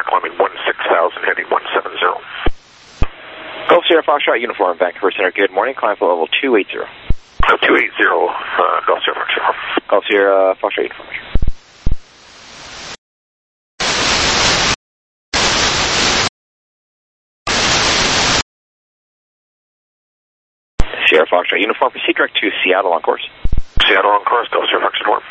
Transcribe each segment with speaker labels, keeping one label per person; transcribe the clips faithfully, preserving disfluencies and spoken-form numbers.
Speaker 1: climbing one six thousand, heading one seven zero.
Speaker 2: Gulf Sierra Foxtrot Uniform, Vancouver Center, good morning, climb for level two eighty.
Speaker 1: Uh, two eighty, uh, Gulf Sierra Foxtrot.
Speaker 2: Gulf Sierra Foxtrot Uniform. Sierra Foxtrot Uniform, proceed direct to Seattle on course.
Speaker 1: Seattle on course, Gulf Sierra Foxtrot.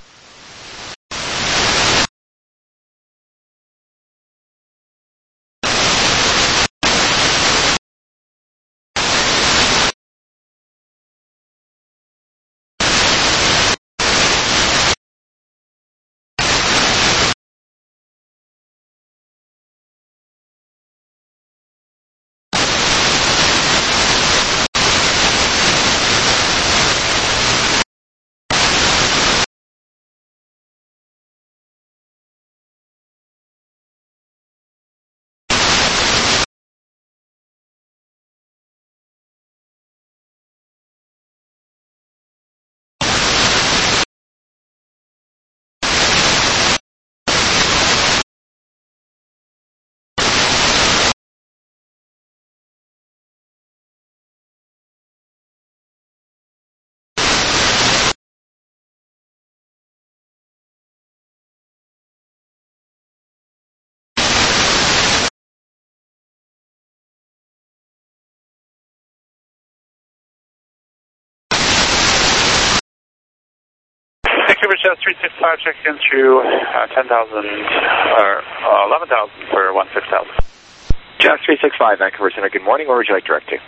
Speaker 3: Vancouver Jazz three six five checks in through uh, ten thousand, or uh, eleven thousand for one six thousand.
Speaker 2: Jazz three six five, Vancouver Center, good morning, where would you like direct to?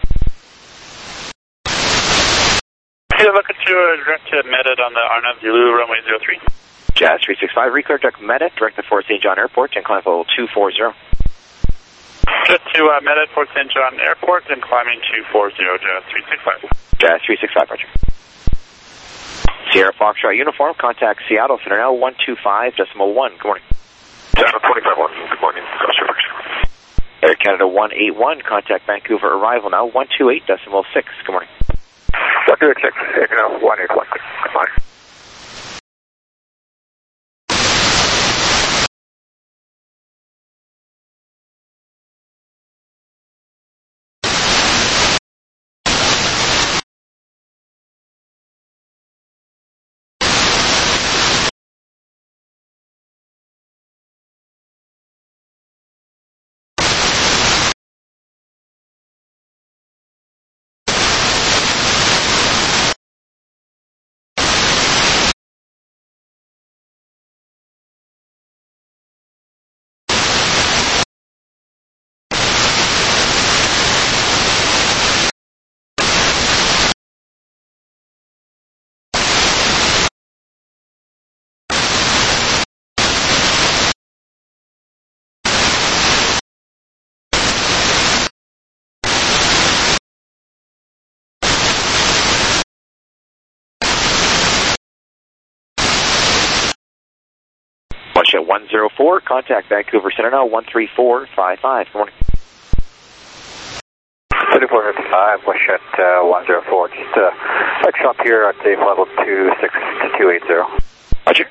Speaker 3: You're looking to uh, direct to Medit on the Arnav Zulu runway zero three.
Speaker 2: Jazz three six five, reclear direct Medit, direct to Fort Saint John Airport, and climb for level two forty.
Speaker 3: Just to uh, Medit, Fort Saint John Airport, and climbing two forty, Jazz three six five.
Speaker 2: Jazz three six five, roger. Sierra Foxtrot Uniform, contact Seattle Center now, one two five decimal one, good morning.
Speaker 1: Seattle twenty-five one, good morning, Gulf Sierra Foxtrot.
Speaker 2: Air Canada one eight one, contact Vancouver arrival now, one two eight decimal six, good morning.
Speaker 1: one two eight six, Air Canada one eight one, good morning.
Speaker 2: At one zero four, contact Vancouver Center now, one three four five five, good morning.
Speaker 4: thirty-four fifty-five, Bush at uh, one zero four, just uh, like shop here at the level two six to two eighty.
Speaker 2: Roger.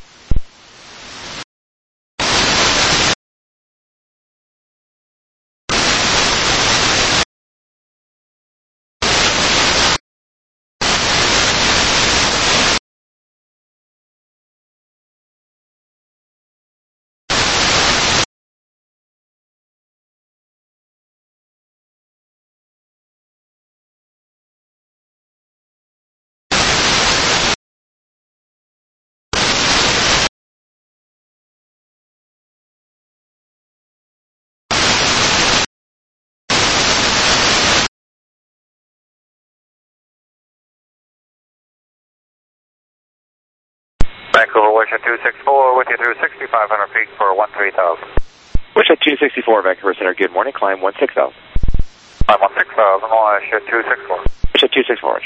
Speaker 4: Vancouver Wish at two six four, with you through sixty-five hundred feet for one three thousand.
Speaker 2: Wish at two sixty-four, Vancouver Center, good morning, climb one six thousand.
Speaker 4: I'm on six thousand, Wish at two six four.
Speaker 2: Wish at two six four, roger.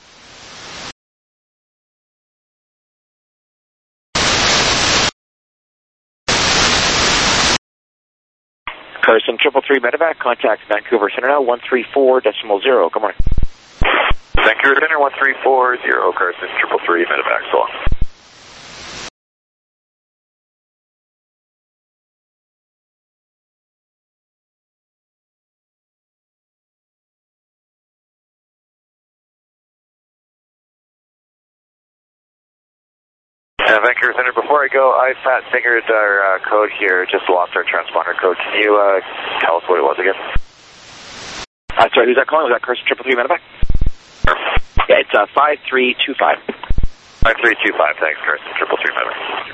Speaker 2: Carson triple three medevac, contact Vancouver Center now, one three four decimal zero, good morning.
Speaker 1: Vancouver Center one three four zero, Carson triple three medevac, so long. Uh, Vancouver Center, before I go, I fat fingered our uh, code here, just lost our transponder code. Can you uh, tell us what it was again?
Speaker 2: Uh, sorry, who's that calling? Was that Carson triple three Medevac? Yeah, it's uh, five three two five.
Speaker 1: five three two five, thanks, Carson, triple three Medevac.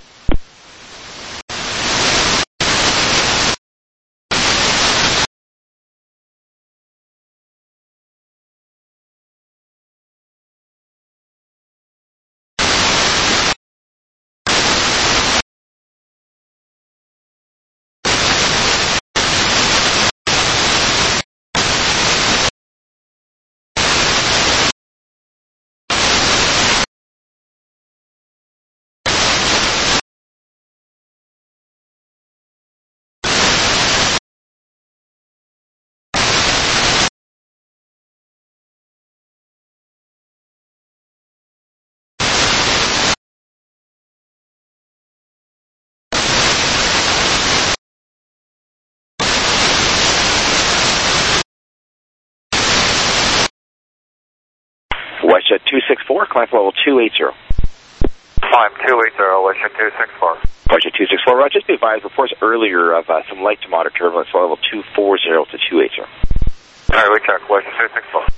Speaker 2: WestJet two six four, climb level two eight zero.
Speaker 4: Climb two eight zero, WestJet two six four.
Speaker 2: WestJet two six four, just be advised, reports earlier of uh, some light to moderate turbulence, level two four zero to two eight zero.
Speaker 4: Alright, we check, WestJet two six four.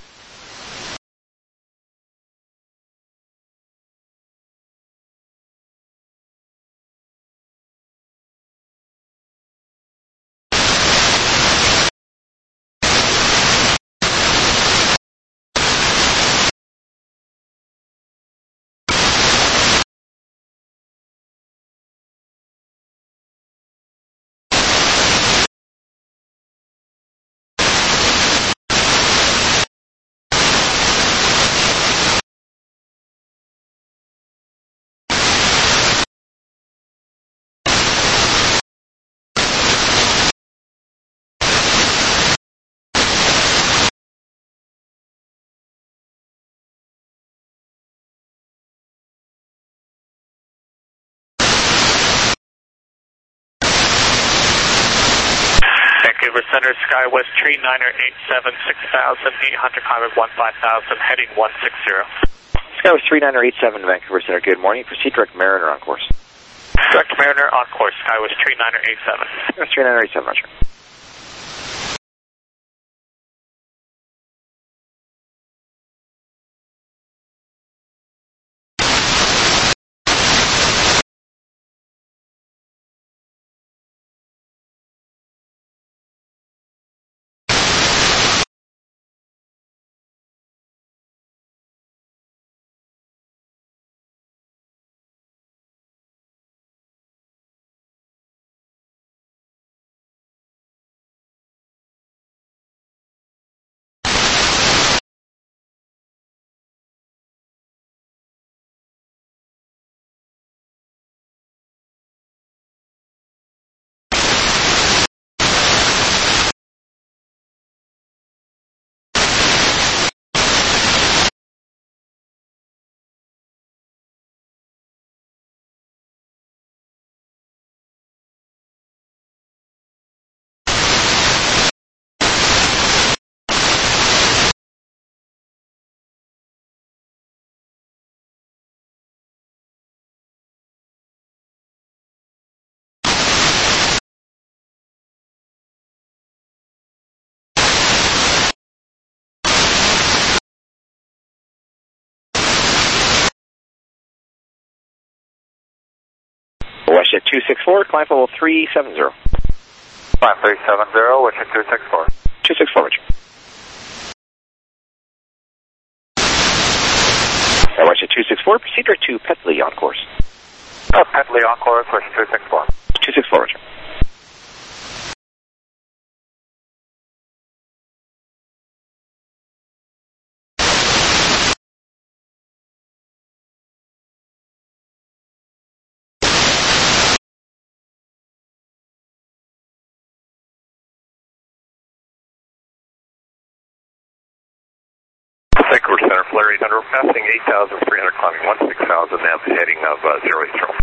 Speaker 3: Vancouver Center, SkyWest Tree niner eight seven, six thousand, eight hundred, climb one five thousand, heading one six zero.
Speaker 2: SkyWest three niner eight seven, Vancouver Center, good morning. Proceed direct Mariner on course.
Speaker 3: Direct Mariner on course, SkyWest Tree niner eight seven.
Speaker 2: SkyWest three niner eight seven, roger. WestJet two six four, climb level three seven zero.
Speaker 4: Climb three seven zero, WestJet two six four.
Speaker 2: two six four, roger. WestJet two six four, proceed direct to Petley on course.
Speaker 4: Oh, Petley on course, WestJet two six four.
Speaker 2: two six four, roger.
Speaker 1: Vancouver Center, flare eight hundred, passing eight thousand three hundred, climbing one six thousand, now heading of uh, zero eight zero.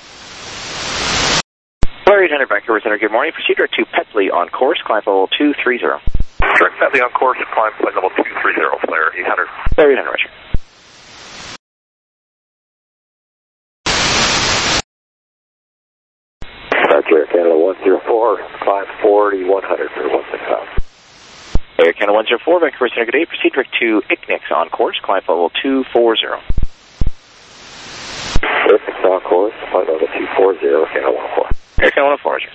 Speaker 2: Flare eight hundred, Vancouver Center, good morning. Proceed direct to Petley on course, climb level two three zero.
Speaker 1: Direct Petley on course, climb flight level two three zero, flare eight hundred.
Speaker 2: Flare eight hundred, roger.
Speaker 4: one zero four, climb forty one hundred for one six five.
Speaker 2: Air Canada one zero four, Vancouver Center, good day. Proceed direct to I C N I X on course, climb level two forty.
Speaker 4: I C N I X on course, climb level two forty, Canada one oh four.
Speaker 2: Air Canada one oh four, Roger.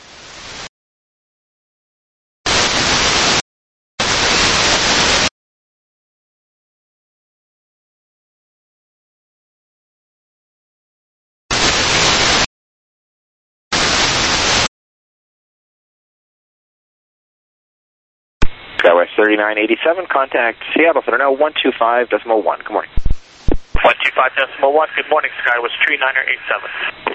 Speaker 2: Skywest thirty-nine eighty-seven, contact Seattle Center now one two five decimal one. Good morning.
Speaker 3: one two five decimal one, good morning, Skywest three nine eight seven.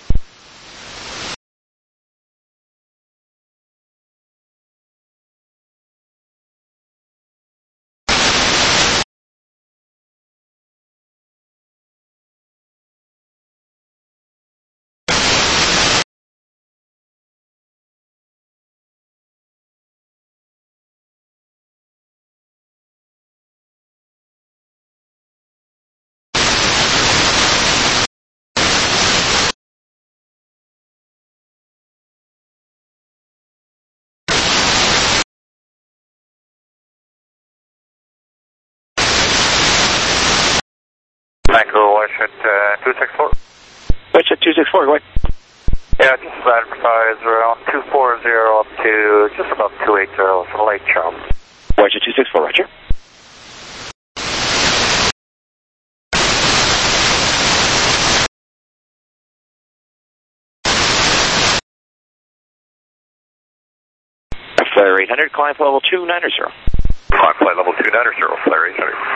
Speaker 3: Vancouver, Westjet uh, two six four.
Speaker 2: Westjet two six four, go ahead.
Speaker 3: Yeah, just advertise around two forty up to just about two eighty from Lake Charles.
Speaker 2: Westjet two six four, Roger. Flare eight hundred, climb level two ninety.
Speaker 3: Climb flight level two ninety, Flare eight hundred.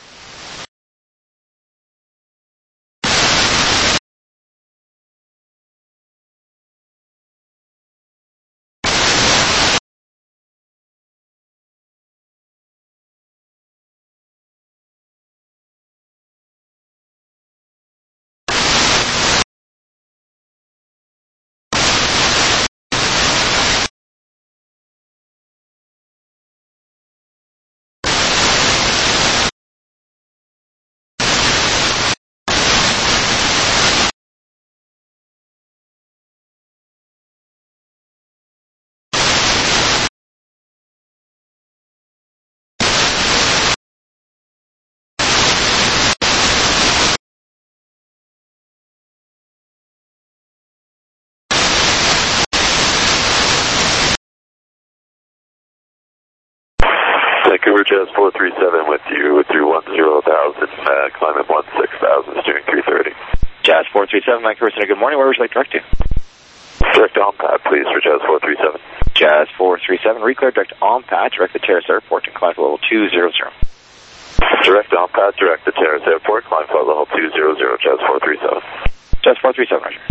Speaker 5: Vancouver Jazz four three seven with you through one zero thousand, uh, climbing one six thousand, steering three thirty.
Speaker 2: Jazz four three seven, Vancouver Center, good morning. Where would you like direct to?
Speaker 5: Direct on pad, please, for Jazz four three seven.
Speaker 2: Jazz four three seven, reclear direct on pad, direct to Terrace Airport and climb level two hundred.
Speaker 5: Direct on pad, direct to Terrace Airport, climb flight level two hundred, Jazz four three seven.
Speaker 2: Jazz four three seven, Roger.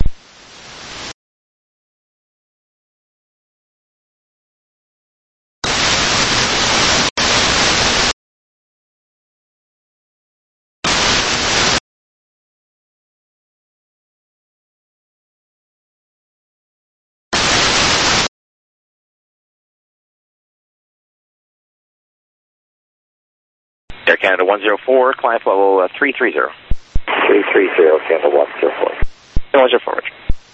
Speaker 2: Air Canada one zero four, climb level uh, three thirty.
Speaker 4: three three zero, Canada one zero four.
Speaker 2: one zero four, Roger.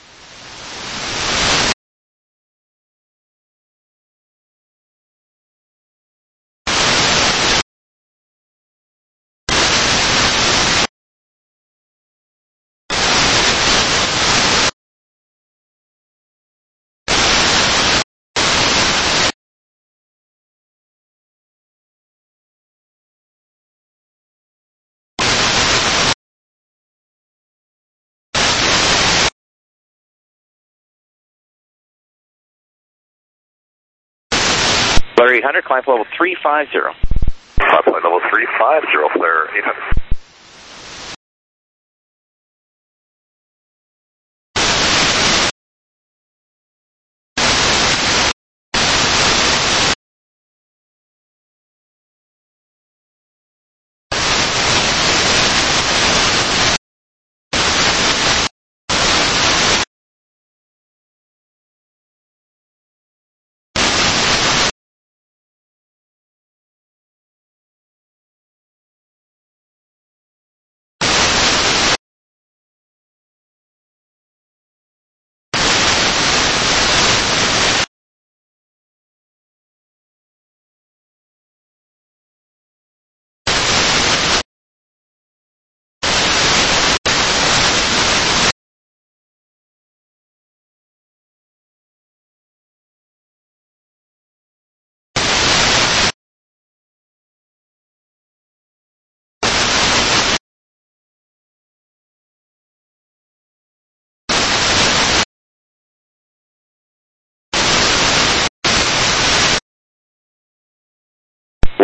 Speaker 2: Flare eight hundred, climb level three fifty.
Speaker 5: Climb flight level three fifty, Flare eight hundred.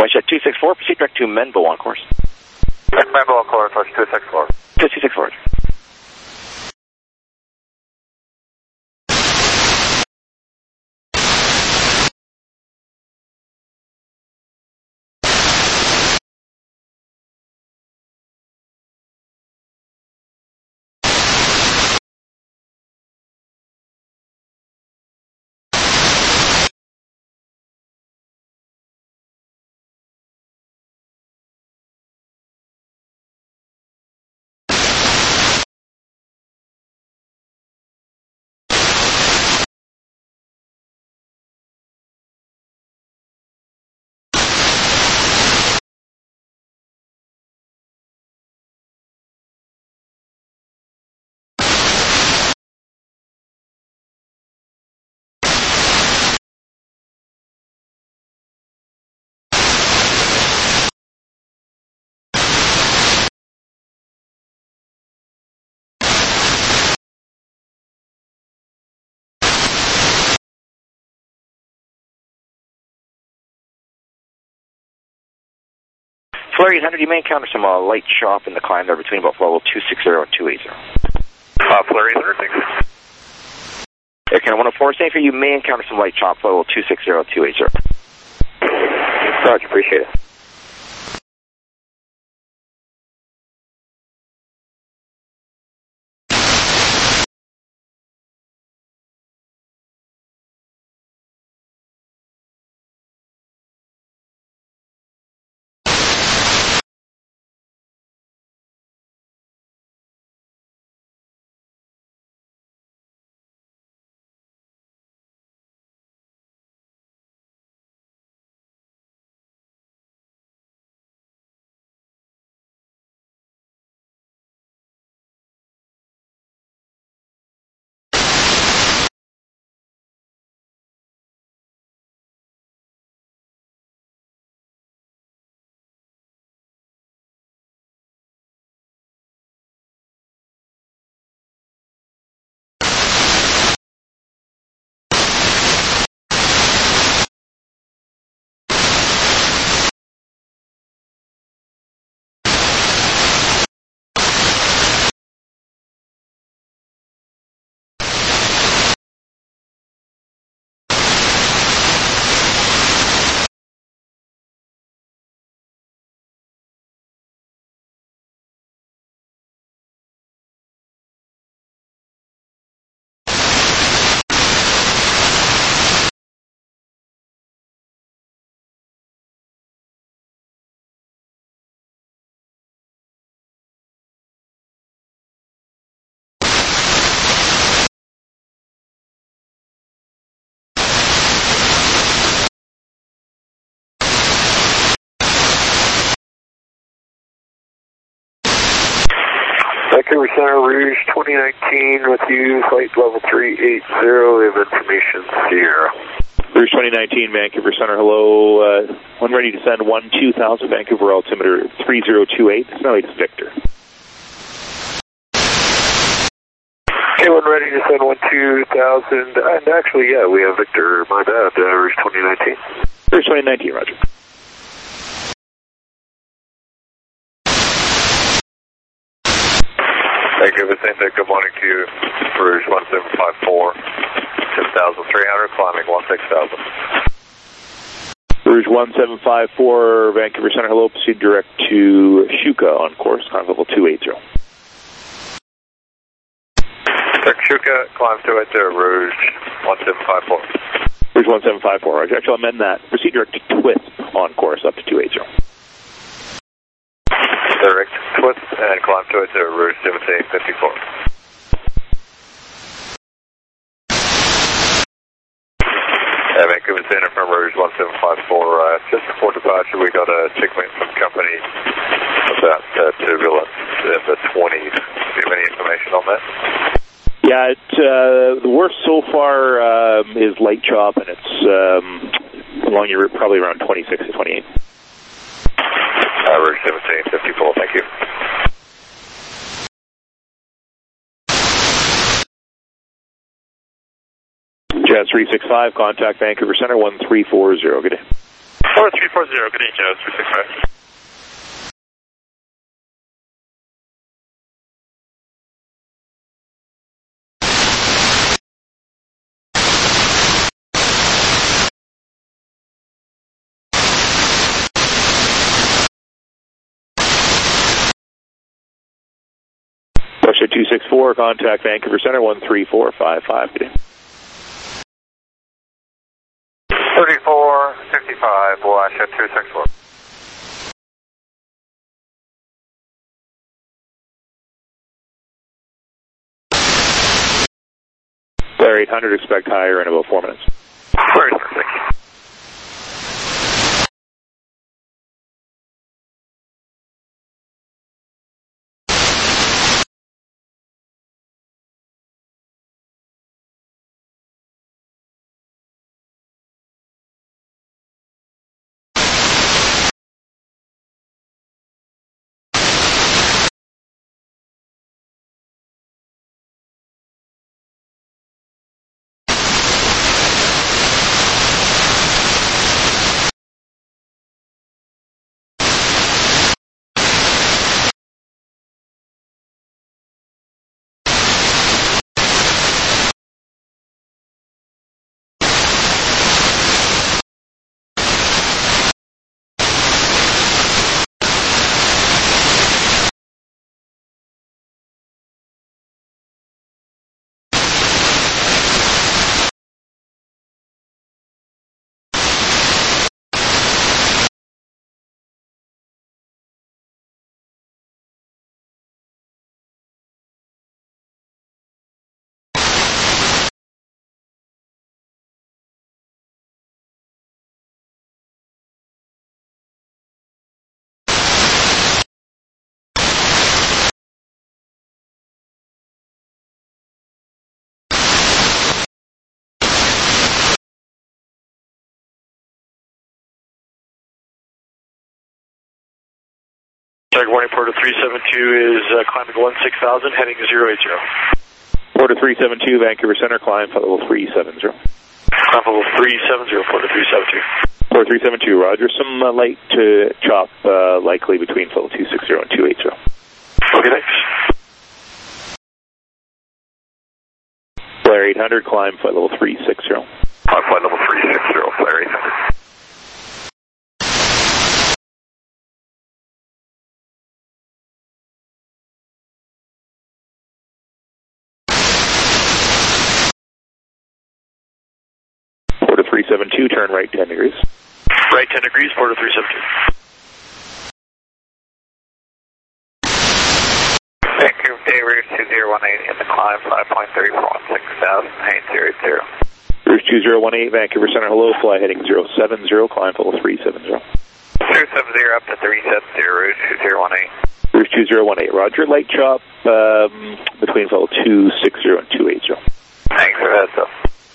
Speaker 2: Jet two six four, proceed direct to Menbo on course.
Speaker 4: Menbo on course, Roger two six four.
Speaker 2: two six four. Flurry eight hundred, you may encounter some uh, light chop in the climb there between about level two sixty and two eighty.
Speaker 5: Uh, Flurry eight hundred, thanks.
Speaker 2: Air Canada one oh four, same for you, may encounter some light chop level two sixty and two eighty.
Speaker 4: Roger, appreciate it. Vancouver Center, Rouge twenty nineteen with you, flight level three eighty, we have information Sierra.
Speaker 6: Rouge twenty nineteen, Vancouver Center, hello, uh, when ready to send one two thousand, Vancouver altimeter three zero two eight, now it's Victor.
Speaker 4: Okay, when ready to send one two thousand, and actually, yeah, we have Victor, my bad, uh, Rouge twenty nineteen.
Speaker 6: Rouge twenty nineteen, roger.
Speaker 5: Vancouver Center, good morning to you. Rouge one seven five four, six thousand three hundred, climbing one six thousand.
Speaker 6: Rouge one seven five four, Vancouver Center, hello, proceed direct to Shuka on course, climb level two eighty.
Speaker 5: Direct Shuka, climb two eighty, Rouge one seven five four.
Speaker 6: Rouge one seven five four, roger. Actually, I'll amend that. Proceed direct to Twist on course up to two eighty.
Speaker 5: Direct Twist and climb to it to Rouge seventeen fifty-four. Uh, Vancouver Center from Rouge one seven five four. Uh, just before departure, we got a checkpoint from company about uh, turbulence in the twenties. Do you have any information on that?
Speaker 6: Yeah, it, uh, the worst so far um, is light chop, and it's um, along your route, probably around twenty-six to twenty-eight.
Speaker 5: Uh, Rouge seventeen fifty-four, thank you.
Speaker 6: Jazz three six five, contact Vancouver Center one three four zero, good day.
Speaker 3: four three four zero, good evening, Joe, three six five.
Speaker 6: Russia two six four, contact Vancouver Center one three four five five.
Speaker 5: thirty-four fifty-five, Russia two six four.
Speaker 6: Flare eight hundred, expect higher in about four minutes.
Speaker 5: Very perfect.
Speaker 3: Target warning, Porter three seven two is uh, climbing one six thousand, heading zero eight zero.
Speaker 6: Porter three seven two, Vancouver Center, climb flight level three seven zero.
Speaker 3: Climb level three seven zero, Porter three seven two.
Speaker 6: Porter three seven two, roger. Some uh, light to chop uh, likely between flight level two six zero and two eight zero.
Speaker 3: Okay, thanks.
Speaker 6: Flare eight hundred, climb flight level three six zero.
Speaker 5: Climb flight level three six zero, Flare eight hundred.
Speaker 6: Porter three seven two, turn right ten degrees.
Speaker 3: Right ten degrees, Porter three seven two.
Speaker 5: Vancouver Day, Rouge two zero one eight, in the climb five point three four one six thousand, height zero zero.
Speaker 6: Rouge two zero one eight, Vancouver Center, hello, fly heading zero seven zero, climb level three seven zero.
Speaker 5: two seven zero up to three seven zero, Rouge two zero one eight.
Speaker 6: Rouge two zero one eight, roger, light chop um, between flight level two six zero and two eight zero.
Speaker 5: Thanks for that, though.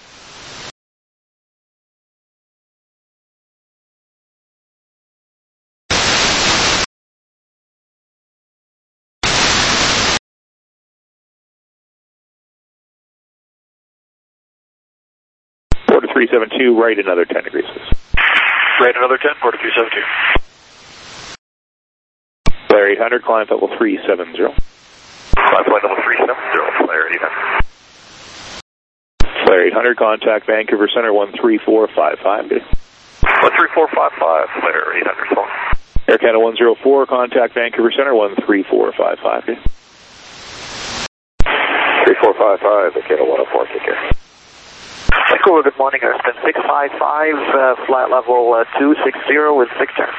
Speaker 6: Porter three seven two, right another ten degrees.
Speaker 3: Right another ten, Porter three seven two.
Speaker 6: Flare eight hundred, climb level three seven zero.
Speaker 5: Climb flight level three seven zero, Flare eight hundred.
Speaker 6: Flare eight hundred, contact Vancouver Center one three four five five.
Speaker 5: one three four five five, Flare eight hundred.
Speaker 6: Air Canada one zero four, contact Vancouver Center one three four five five.
Speaker 5: three four five five, Air Canada one oh four, take care.
Speaker 2: Vancouver, good morning. Airspan six five five, uh, flight level uh, two six zero with six turn.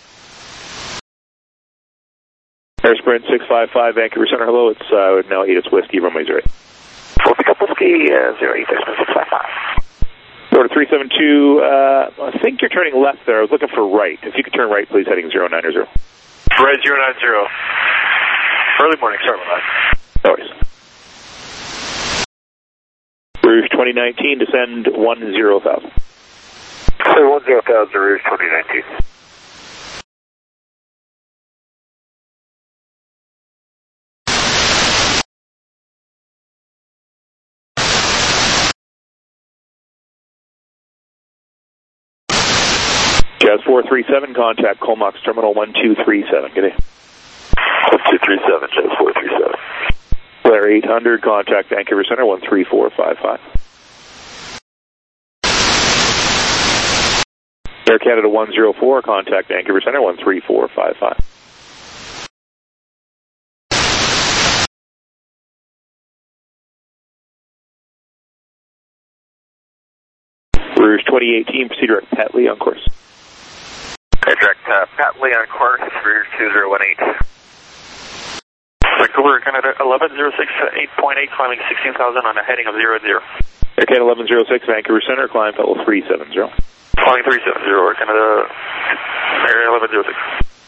Speaker 6: Airsprint six five five, Vancouver Center, hello, it's uh, now eight, it's Whiskey, runway zero eight.
Speaker 2: Full pick up Whiskey uh, zero eight, Airspan six five five.
Speaker 6: Porter three seven two, uh, I think you're turning left there. I was looking for right. If you could turn right, please, heading zero nine zero.
Speaker 3: Right zero nine zero. Early morning, sorry about that.
Speaker 6: No worries. Rouge twenty nineteen, descend one zero thousand.
Speaker 5: So one zero thousand, Rouge twenty nineteen.
Speaker 6: Jazz four three seven, contact Comox Terminal one two three seven. Good day.
Speaker 4: one two three seven, Jazz four three seven.
Speaker 6: Blair eight hundred, contact Vancouver Center one three four five five. Air Canada one zero four, contact Vancouver Center one three four five five. Rouge twenty eighteen, proceed direct Pat Lee on course.
Speaker 1: Okay, direct uh, Pat Lee on course, Rouge two zero one eight.
Speaker 3: Vancouver, Canada eleven zero six, eight point eight, climbing sixteen thousand on a heading of zero zero.
Speaker 6: Air Canada eleven zero six, Vancouver Center, climb level three seven zero.
Speaker 3: Climbing three seven zero, Air Canada, Air eleven zero six.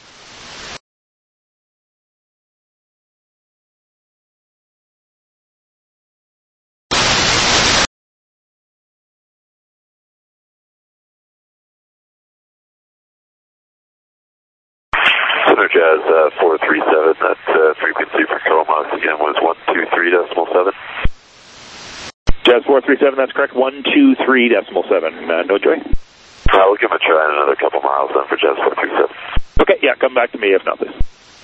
Speaker 4: Center Jazz uh, four three seven, that uh, frequency for Comox again was one two three decimal seven.
Speaker 6: Jazz four three seven, that's correct, one two three decimal seven. Uh, no joy?
Speaker 4: Uh, we'll give him a try in another couple miles then for Jazz four three seven.
Speaker 6: Okay, yeah, come back to me if not, please.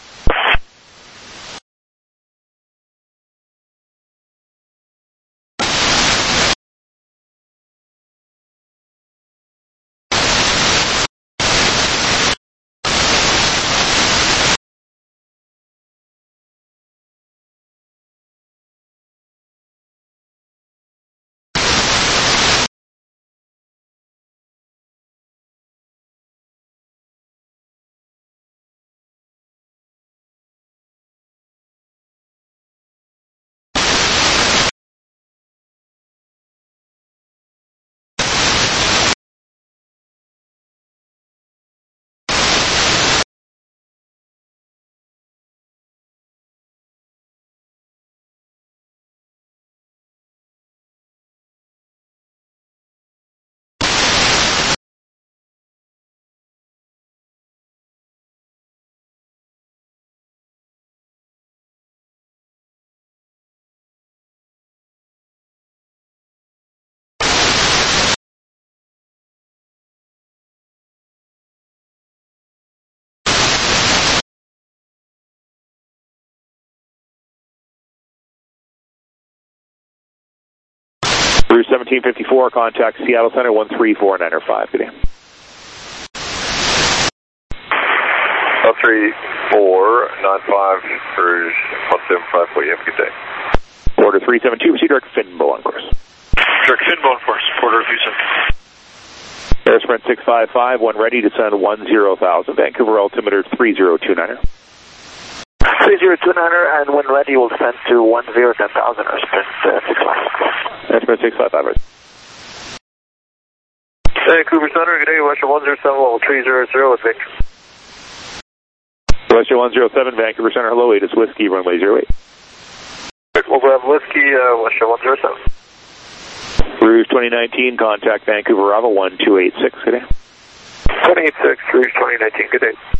Speaker 6: Rouge seventeen fifty-four, contact Seattle Center one three four nine five. Good day.
Speaker 5: one three four nine five, Rouge one seven five four, you have a good day.
Speaker 6: Order three seven two, proceed direct Finbo on course.
Speaker 3: Direct Finbo on course, Porter three seven.
Speaker 6: Air Sprint six five five, one ready, descend one zero thousand, Vancouver altimeter three zero two niner.
Speaker 1: three zero two niner, and when ready, we'll send to one zero ten thousand, Air Sprint uh, six five five.
Speaker 6: Air Sprint six five five, right.
Speaker 4: Vancouver Center, good day, Western one zero seven, level three zero zero with Victor.
Speaker 6: Western one zero seven, Vancouver Center, hello, eight is Whiskey, runway zero eight.
Speaker 4: We'll have Whiskey, uh, Western one zero seven.
Speaker 6: Rouge twenty nineteen, contact Vancouver Bravo one two eight six, good day.
Speaker 4: twenty eighty-six, Rouge twenty nineteen, good day.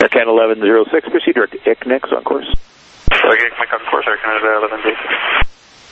Speaker 6: American eleven oh six, proceed direct to I C N X on course.
Speaker 3: Okay, Mike on course, Air Canada eleven oh six.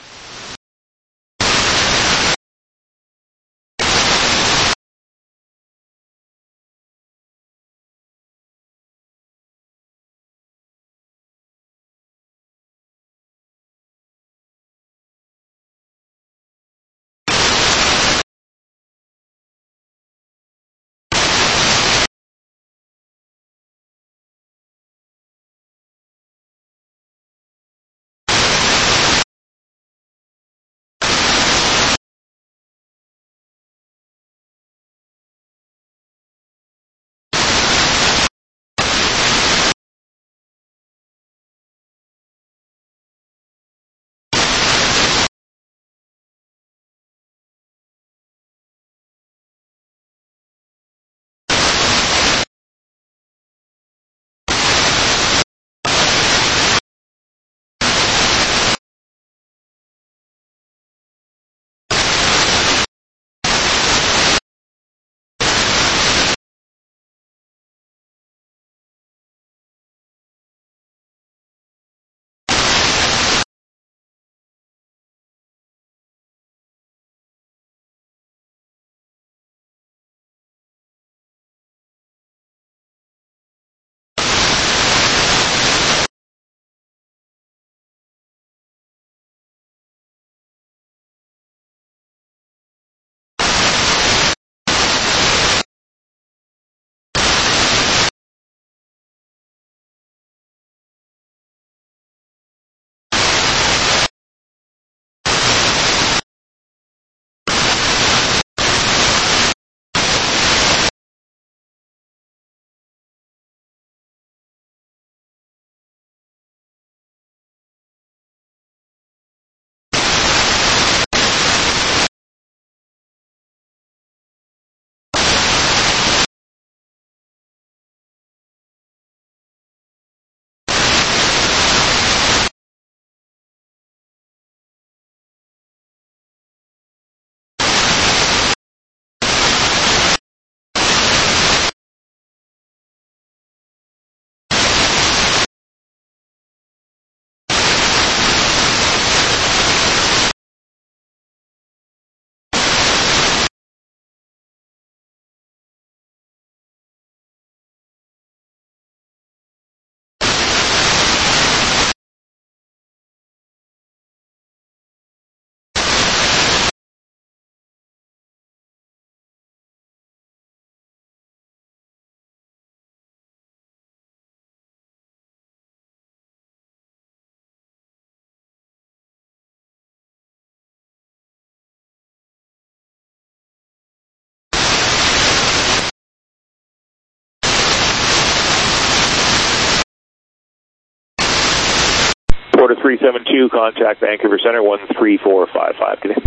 Speaker 6: Porter three seven two, contact Vancouver Center one three four five five today.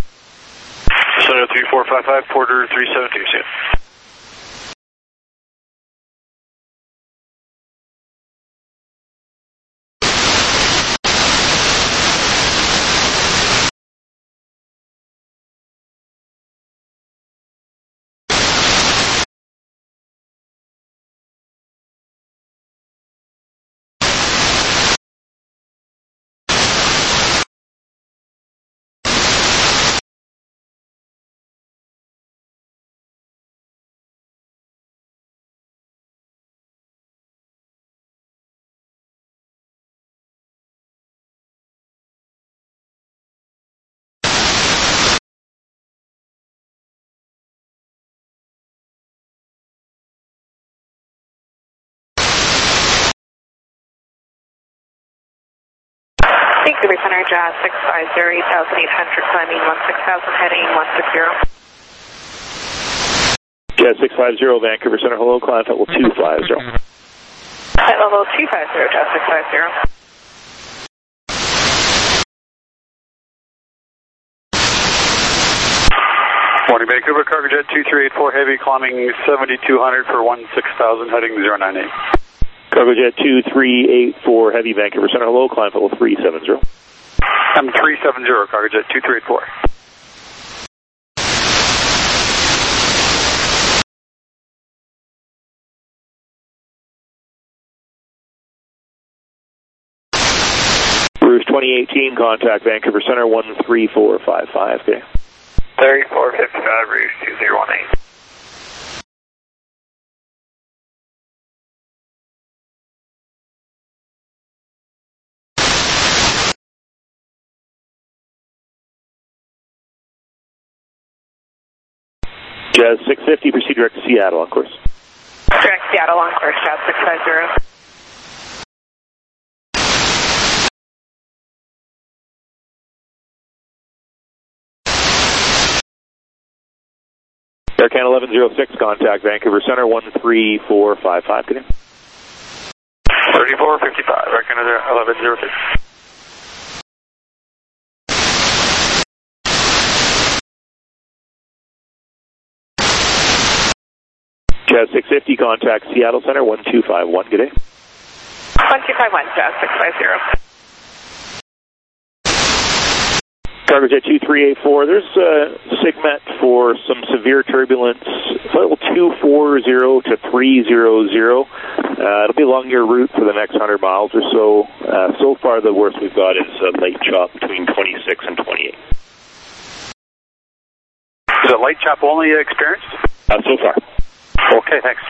Speaker 3: Center three four five five, Porter three seven two, see you.
Speaker 7: Vancouver Center, Jazz six five zero, eight thousand eight hundred, climbing one six thousand, heading one six zero.
Speaker 6: Jazz six five zero, Vancouver Center, hello, climb level two five zero.
Speaker 7: Flight level two five zero, Jazz six five zero.
Speaker 3: Morning, Vancouver, cargo jet two three eight four, heavy, climbing seventy-two hundred for one six thousand, heading zero nine eight.
Speaker 6: Cargo jet two three eight four, heavy, Vancouver Center, hello, climb level three seven zero.
Speaker 3: I'm three seven zero, cargo jet two three eight four.
Speaker 6: twenty eighteen, contact Vancouver Center one three four five five, okay.
Speaker 4: thirty-four fifty-five, Rouge two zero one eight.
Speaker 6: Jazz six fifty, proceed direct to Seattle on course.
Speaker 7: Direct Seattle on course, Jazz six five zero.
Speaker 6: Air Canada eleven oh six, contact Vancouver Center one three four five five, good day.
Speaker 3: thirty-four fifty-five, Air Canada eleven oh six.
Speaker 6: Jazz six fifty, contact Seattle Center one two five one, good day.
Speaker 7: one two five one, Jazz six five zero.
Speaker 6: Cargojet two three eight four, there's a SIGMET for some severe turbulence, level two four zero to three hundred. Uh, it'll be along your route for the next one hundred miles or so. Uh, so far the worst we've got is a light chop between twenty-six and twenty-eight.
Speaker 3: Is it light chop only experienced?
Speaker 6: Uh, so far.
Speaker 3: Okay, thanks.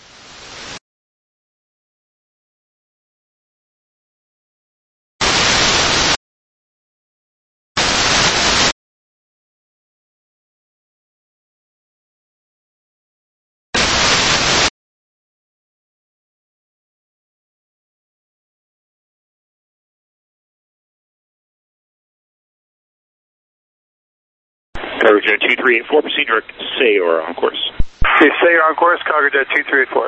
Speaker 6: Cargojet two three eight four, proceed direct to Sayre on course.
Speaker 3: Okay, Sayre on course, Cargojet two three eight four.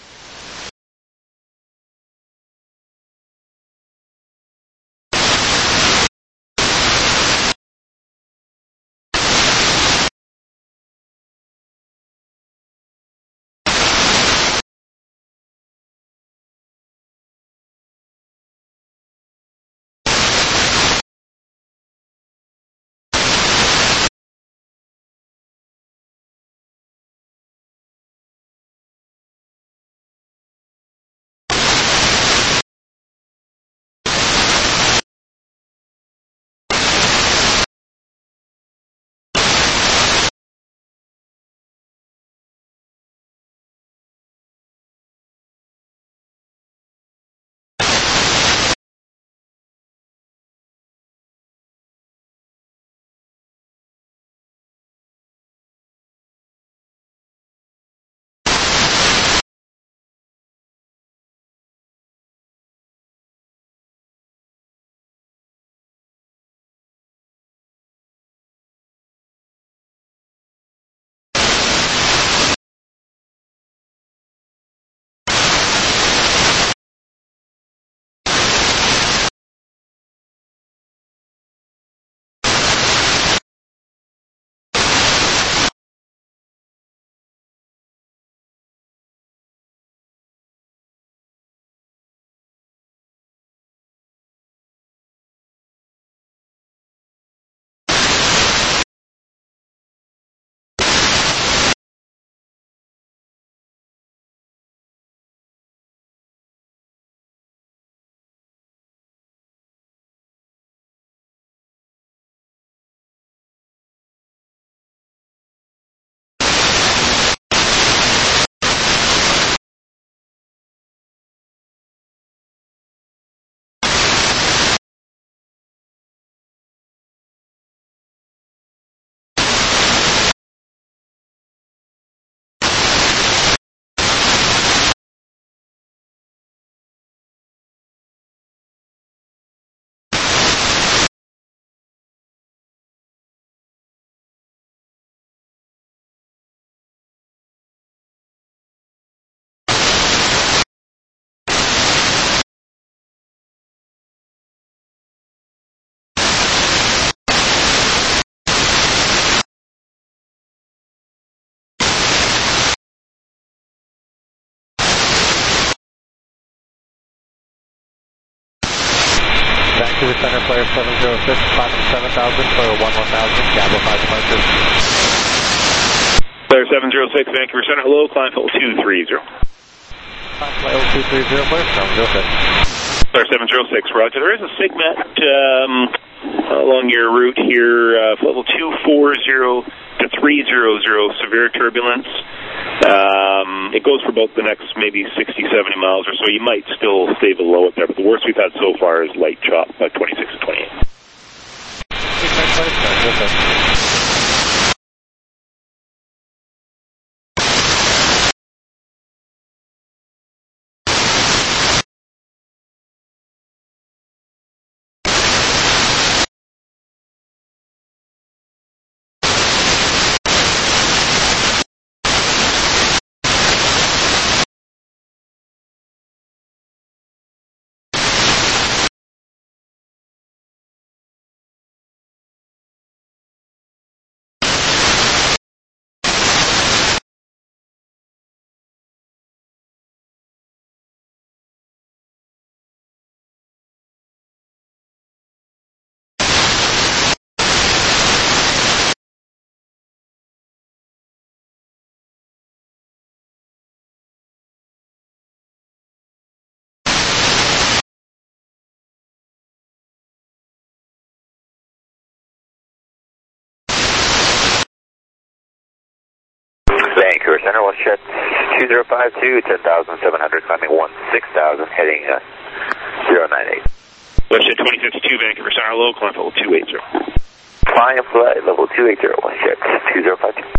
Speaker 8: Vancouver Center, player seven zero six, classic seven thousand, player one one thousand, Gabba five departure.
Speaker 6: Player seven zero six, Vancouver Center, hello, climb level two three zero.
Speaker 8: Climb level two three zero, player seven zero six.
Speaker 6: Star seven zero six, roger. There is a SIGMET um, along your route here, uh, level two four zero to three hundred, severe turbulence. Um, it goes for about the next maybe sixty, seventy miles or so. You might still stay below it there, but the worst we've had so far is light chop, about twenty-six and twenty-eight.
Speaker 2: Vancouver Center, one shot two zero five two, ten thousand seven hundred, climbing one six thousand, heading uh, zero nine eight.
Speaker 6: Westjet twenty fifty-two, Vancouver Center, low, climb level two eighty.
Speaker 2: Flying flight, level two eighty, one shot two zero five two.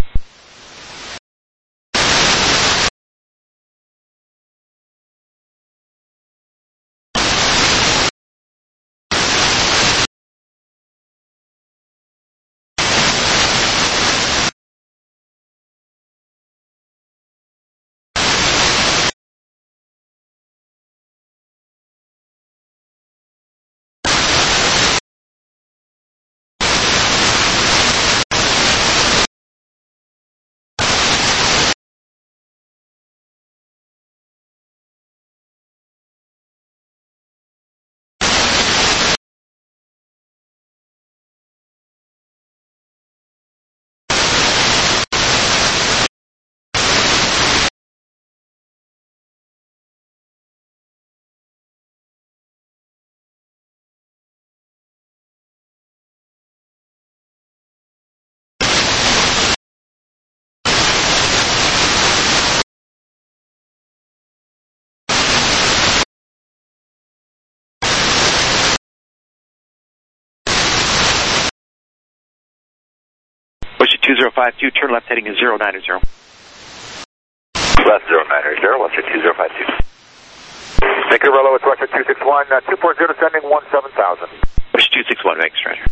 Speaker 2: two zero five two, turn left heading is zero nine zero. Left zero nine zero, one two zero five two. Vancouver Rello, it's Russia two six one, uh, two four zero descending one seven thousand. Russia two six one, Vegas, roger.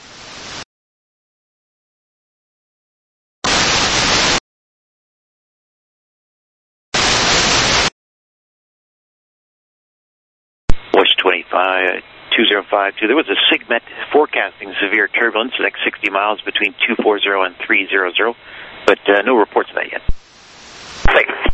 Speaker 2: Russia twenty-five, two zero five two. There was a SIGMET forecasting severe turbulence, the next sixty miles between two forty and three hundred, but uh, no reports of that yet. Thank you.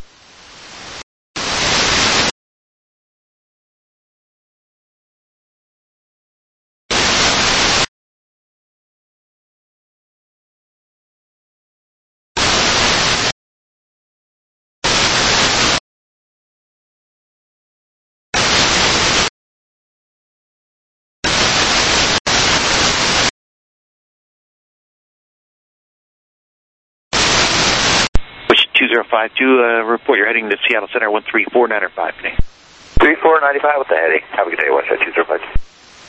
Speaker 2: two zero five two, uh, report you're heading to Seattle Center, one three four nine five. three four nine five with the heading. Have a good day, Westjet two zero five two.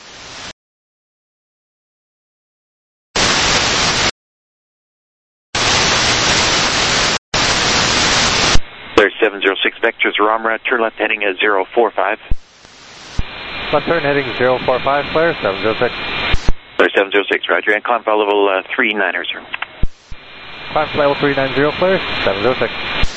Speaker 2: There's seven zero six Vectors, Ramra, turn left heading at zero four five.
Speaker 8: Left turn heading zero four five, clear, seven zero six.
Speaker 2: There's seven zero six, roger, and climb file level uh, three nine zero.
Speaker 8: Climb level three nine zero, clear, seven zero six.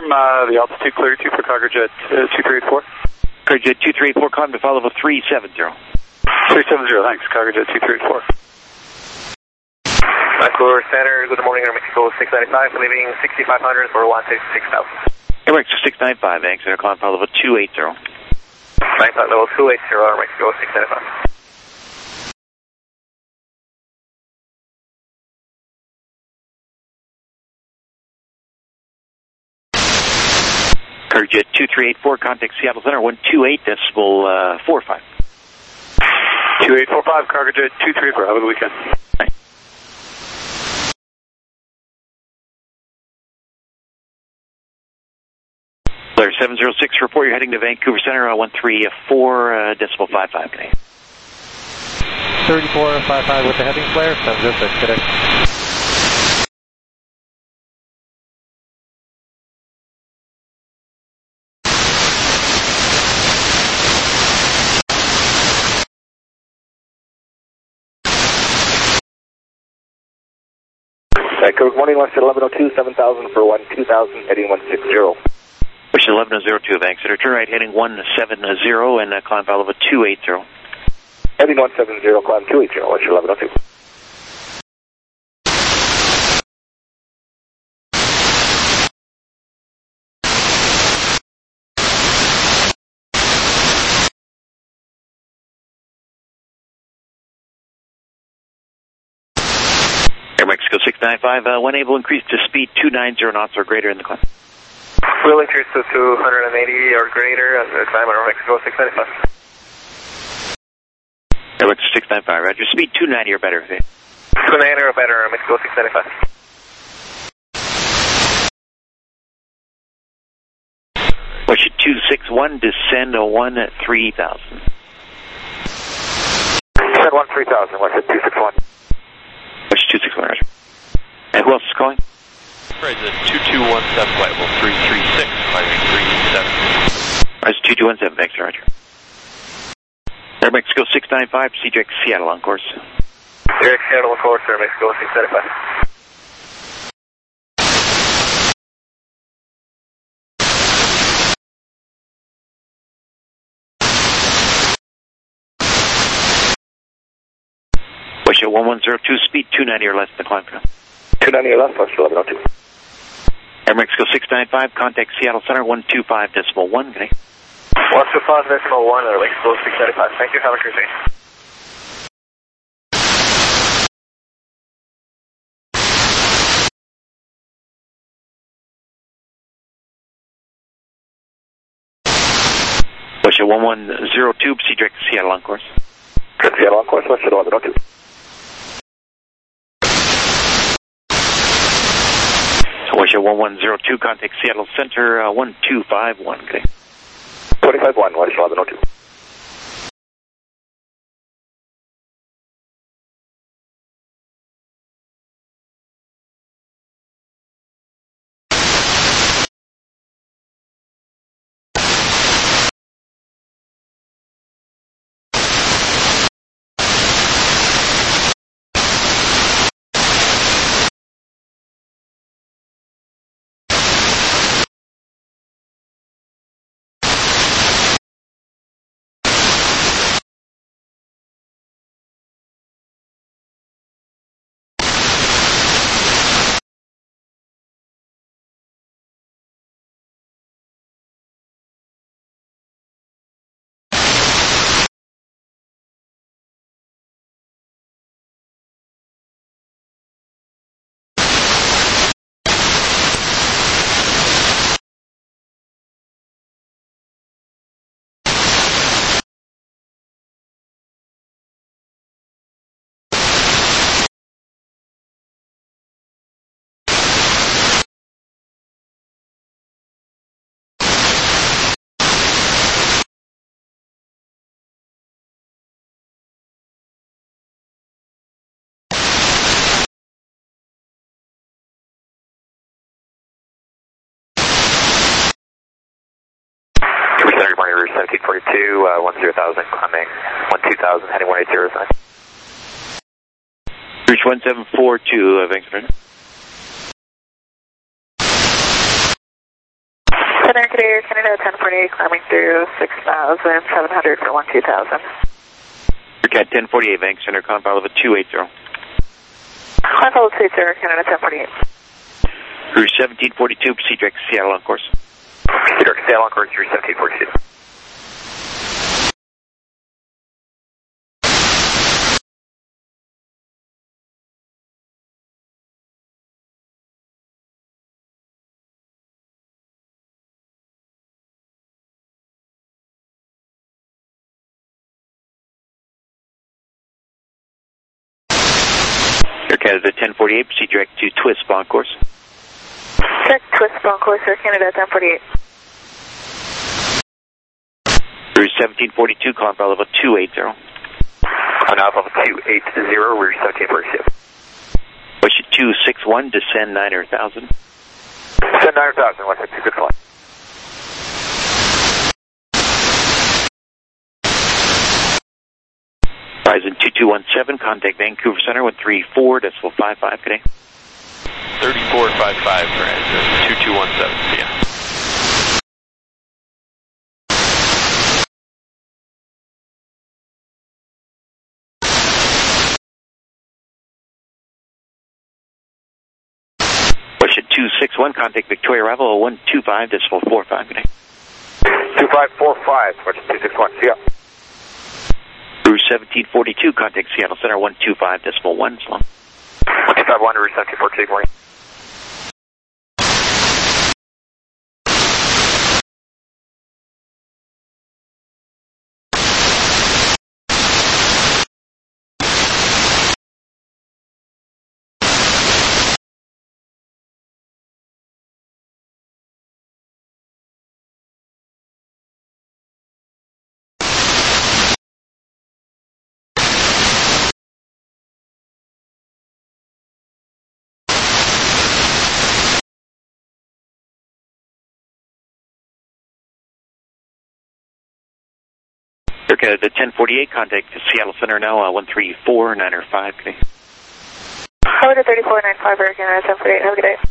Speaker 3: confirm uh, the altitude clear two for cargo jet uh, two three eight four.
Speaker 2: Cargo jet two three eight four, climb to flight level three seven zero.
Speaker 3: three seven zero, thanks. Cargo jet two three eight four.
Speaker 5: Vancouver Center, good morning, Air Mexico six ninety-five, leaving sixty-five hundred for one sixty-six thousand.
Speaker 2: Air Mexico six ninety-five, thanks. Center, climb flight level two eighty.
Speaker 5: Climb flight level two eighty, Air Mexico six ninety-five.
Speaker 2: Cargo jet two three eight four, contact Seattle Center, one two eight decimal uh, four five.
Speaker 3: two eight four five, cargo jet two three eight four, have a good weekend.
Speaker 2: Right. Blair seven zero six, report you're heading to Vancouver Center, uh, one three four uh, decimal five five.
Speaker 8: thirty-four five five with the heading, Blair, seven zero six, good day.
Speaker 5: Good morning, West eleven oh two, seven thousand for one two thousand, heading one sixty.
Speaker 2: Wish eleven oh two, thanks. Turn right, heading one seven zero, and uh, climb flight level two eighty.
Speaker 5: Heading one seven zero, climb two eighty, Wish eleven oh two.
Speaker 2: Air Mexico six ninety-five, uh, when able, increase to speed two ninety knots or greater in the climb.
Speaker 5: We'll increase to two eighty or greater as the climb Air Mexico six ninety-five.
Speaker 2: Air Mexico six ninety-five, roger. Speed two ninety or better.
Speaker 5: two ninety or better, Air Mexico six ninety-five.
Speaker 2: Push it two six one, descend a one at three thousand.
Speaker 5: Descend one three thousand, watch it two six one.
Speaker 2: Push two six one, roger. And who else is calling?
Speaker 9: President two two one seven, flight level three three six, climbing three seven.
Speaker 2: Rise two two one seven, thanks, roger. Air Mexico six ninety-five, C J X Seattle on course.
Speaker 5: C J X Seattle on course, Air Mexico six ninety-five.
Speaker 2: Wish at one one zero two, speed two ninety or less in the climb.
Speaker 5: two ninety or less, watch eleven oh two.
Speaker 2: Air Mexico six ninety-five, contact Seattle Center, one two five decimal one, okay?
Speaker 5: one two five decimal one, Air Mexico six ninety-five. Thank you, have a great day.
Speaker 2: Wish at one one zero two, C J X Seattle on course.
Speaker 5: Good, Seattle on course, watch eleven oh two.
Speaker 2: Wish at one one zero two, contact Seattle Center, uh, one two five one, okay?
Speaker 5: twenty-five one, watch eleven oh two. Center, morning, Route seventeen forty-two, uh, one zero thousand, climbing one two thousand, heading one eight zero.
Speaker 2: Reach one seven four two, uh, Vancouver.
Speaker 7: Center Cadet, Canada ten forty-eight, climbing through six thousand seven hundred for one two thousand.
Speaker 2: Cat ten forty-eight, Bank Center, climb level two eighty.
Speaker 7: Climb level two eighty, Canada ten forty-eight.
Speaker 2: Cruise seventeen forty-two, proceed direct to Seattle on course.
Speaker 4: Proceed direct to Seattle on course, Cruise seventeen forty-two.
Speaker 2: Air Canada ten forty-eight, proceed direct to Twist spawn course.
Speaker 7: Check Twist spawn course, Air Canada ten forty-eight.
Speaker 2: Cruise seventeen forty-two, climb level two eighty.
Speaker 4: On out level two eighty, Rouge seventeen forty-two.
Speaker 2: Push it two six one, descend nine thousand.
Speaker 4: Descend nine thousand, one six two, good flight.
Speaker 2: Horizon two two one seven, contact Vancouver Center one three four, decimal five five, today.
Speaker 9: thirty-four five five, Horizon two two one seven, see ya.
Speaker 2: Push it two six one, contact Victoria arrival one two five, decimal four five, today.
Speaker 4: two five four five, watch two six one, see ya.
Speaker 2: Rouge seventeen forty-two, contact Seattle Center one two five, decimal one, slow.
Speaker 4: one two five one, Rouge seventeen forty-two, morning.
Speaker 2: Air Canada ten forty-eight, contact Seattle Center now, uh, one three four nine five, today.
Speaker 7: Over to thirty-four nine five, Air Canada ten forty-eight, have a good day.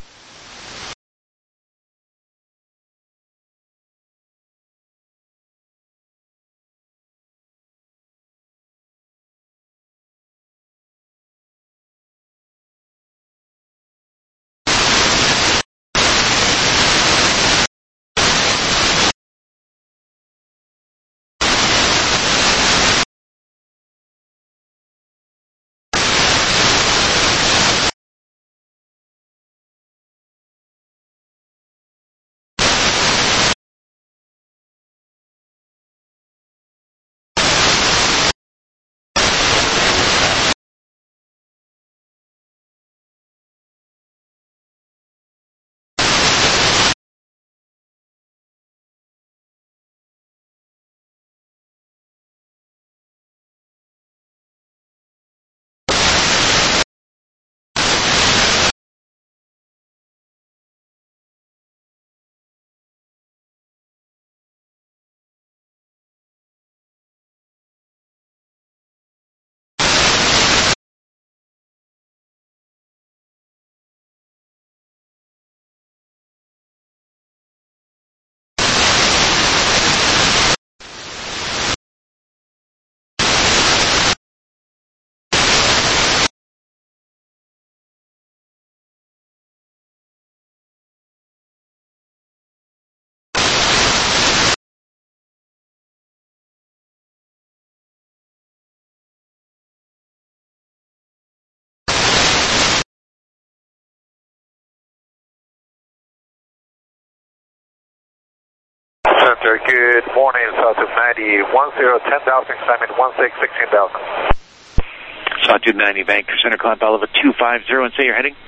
Speaker 4: Center, good morning, Southwest ninety, one zero, ten thousand, climbing one six, sixteen thousand.
Speaker 2: Sawtooth ninety, Vancouver Center, climb level two five zero, and say you're heading?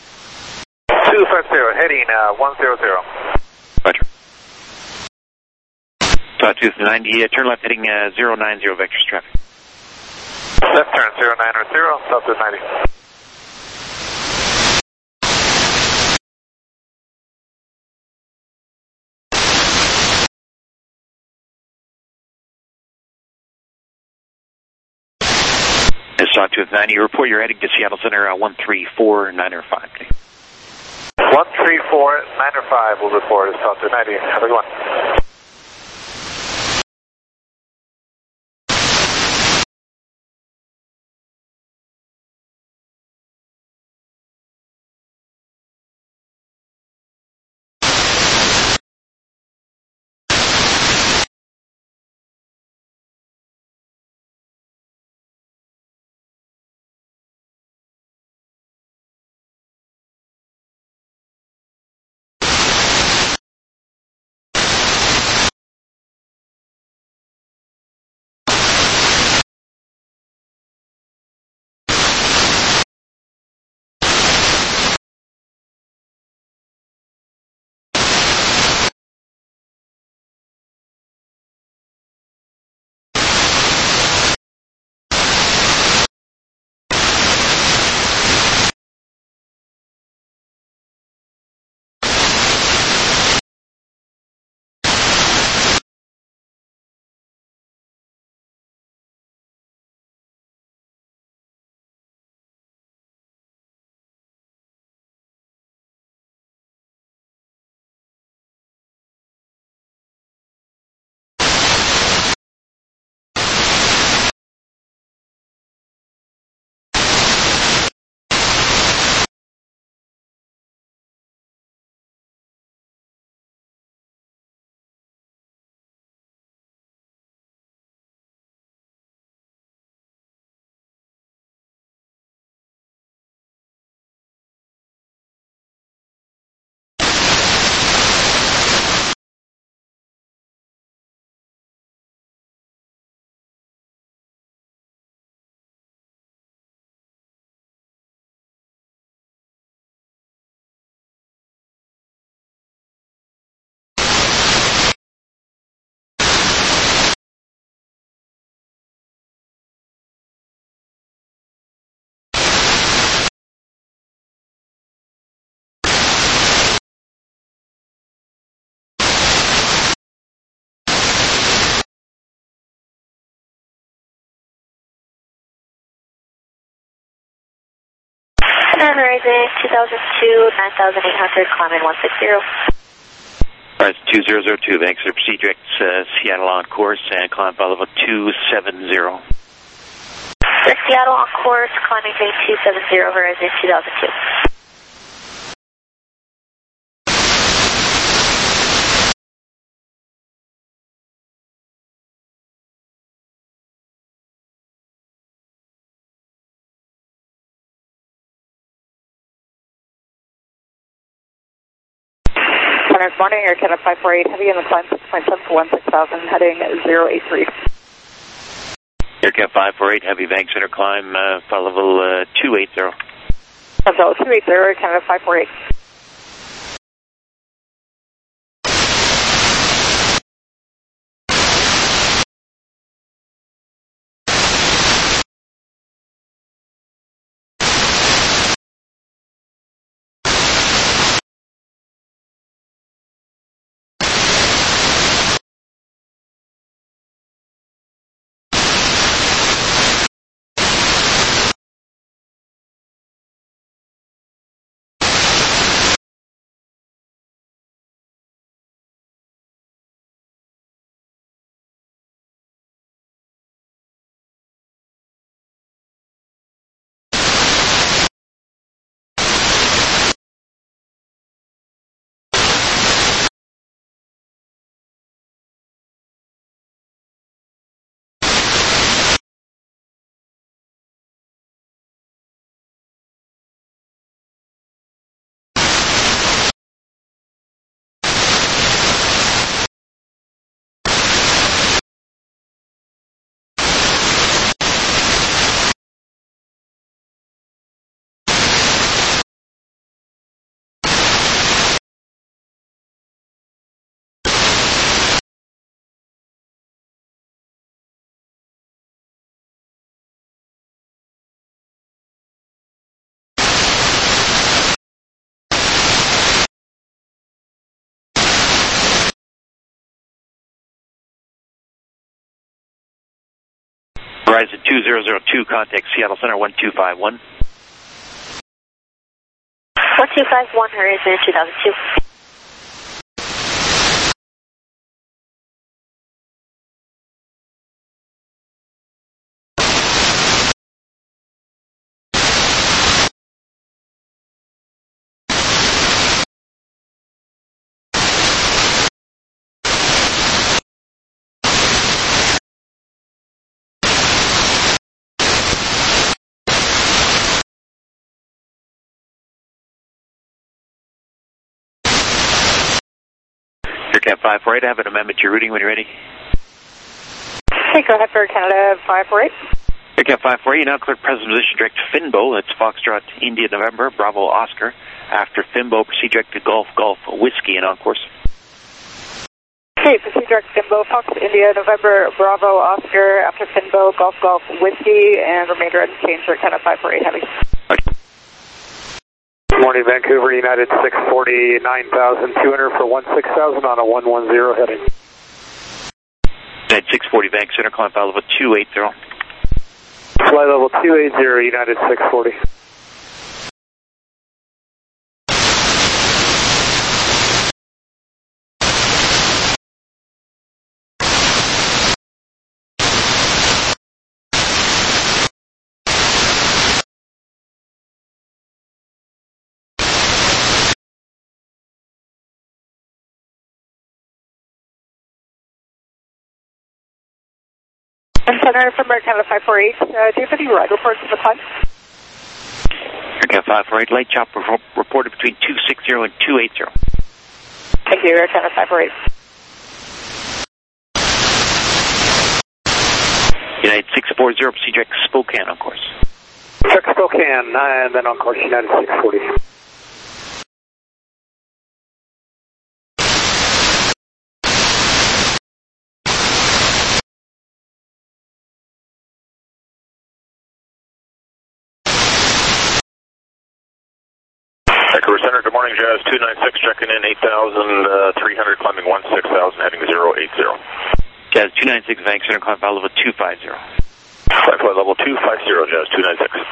Speaker 4: two five zero, heading uh, one zero zero.
Speaker 2: Roger. Sawtooth ninety, uh, turn left heading uh, zero nine zero, vectors traffic.
Speaker 4: Left turn, zero nine zero, Sawtooth ninety.
Speaker 2: Sawtooth ninety, report you're heading to Seattle Center uh, one three four nine five.
Speaker 1: one three four nine five will report as South ninety. Have a good one.
Speaker 7: And Rising two thousand two, nine thousand eight hundred, climbing one sixty.
Speaker 2: Rise two zero zero two, thanks for proceed direct uh, Seattle on course and climb by level two seven zero.
Speaker 7: For Seattle on course, climbing bay two seven zero, Horizon two thousand two.
Speaker 10: Good morning, Air Canada five four eight, heavy in the climb six point seven for one six thousand, heading zero eight three.
Speaker 2: Aircat five four eight, heavy bank center climb, uh, flight level uh, two eighty.
Speaker 10: Level two eighty, Air Canada five four eight.
Speaker 2: Horizon two zero zero two, contact Seattle Center one two five one.
Speaker 7: one
Speaker 11: two five one, Horizon two thousand two.
Speaker 2: Cat five four eight, I have an amendment to your routing when you're ready.
Speaker 10: Okay, go ahead for Canada five four eight.
Speaker 2: Cat five four eight, you now clear present position direct to Finbo. That's Foxtrot India November, Bravo Oscar. After Finbo, proceed direct to Golf Golf Whiskey and on course.
Speaker 10: Okay, proceed direct to Finbo, Fox India November, Bravo Oscar. After Finbo, Golf Golf Whiskey, and remainder unchanged for Canada five four eight heavy.
Speaker 2: Okay.
Speaker 4: Good morning, Vancouver, United six forty, nine thousand two hundred for one six thousand on a one one zero heading.
Speaker 2: United six forty, Bank Center, climb file level two eight zero.
Speaker 4: Flight level two eight zero, United six forty.
Speaker 10: Center from Canada five four eight, uh, do you have any ride reports at the time?
Speaker 2: Canada five four eight, light chop reported between two six zero and two eight zero.
Speaker 10: Thank you, Canada five four eight.
Speaker 2: United six four zero, proceed direct to Spokane on course.
Speaker 4: Check Spokane, and then on course United six forty.
Speaker 5: Vancouver Center, good morning, Jazz two nine six, checking in eight thousand three hundred, climbing one six thousand, heading zero eight zero.
Speaker 2: Jazz two nine six, Bank Center, climb file level two five zero.
Speaker 5: Climb flight level two five zero, Jazz two nine six.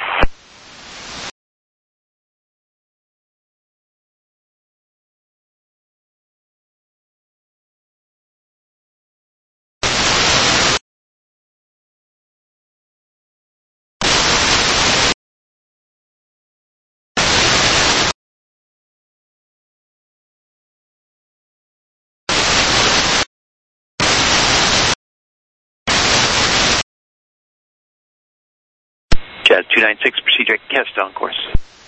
Speaker 2: Jazz two nine six, proceed direct to Kesta on course.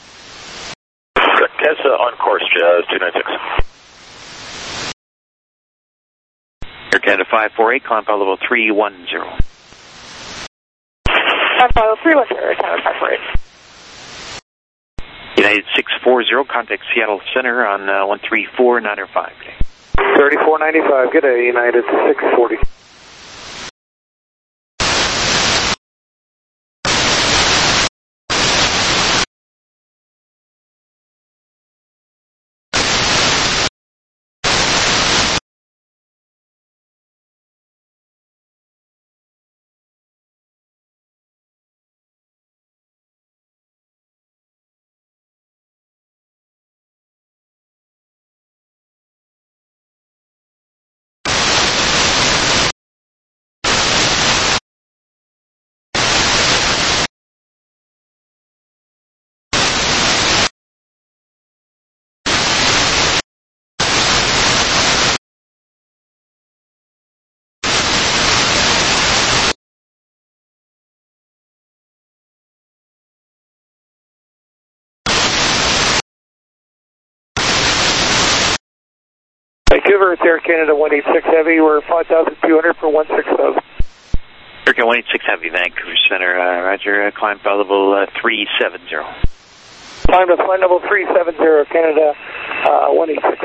Speaker 5: Kesta on course, Jazz two nine six.
Speaker 2: Air Canada five four eight, climb file level three one zero.
Speaker 10: Climb file three one zero, Canada five four eight.
Speaker 2: United six four zero, contact Seattle Center on uh, one three four nine five.
Speaker 4: thirty-four ninety-five, good day, United six forty. Vancouver, it's Air Canada one eight six Heavy. We're five thousand two hundred for one six thousand.
Speaker 2: Air Canada one eight six Heavy, Vancouver Center, uh, roger, uh, climb file level uh, three seven zero.
Speaker 4: Climb to flight level three seven zero, Canada uh, one eight six.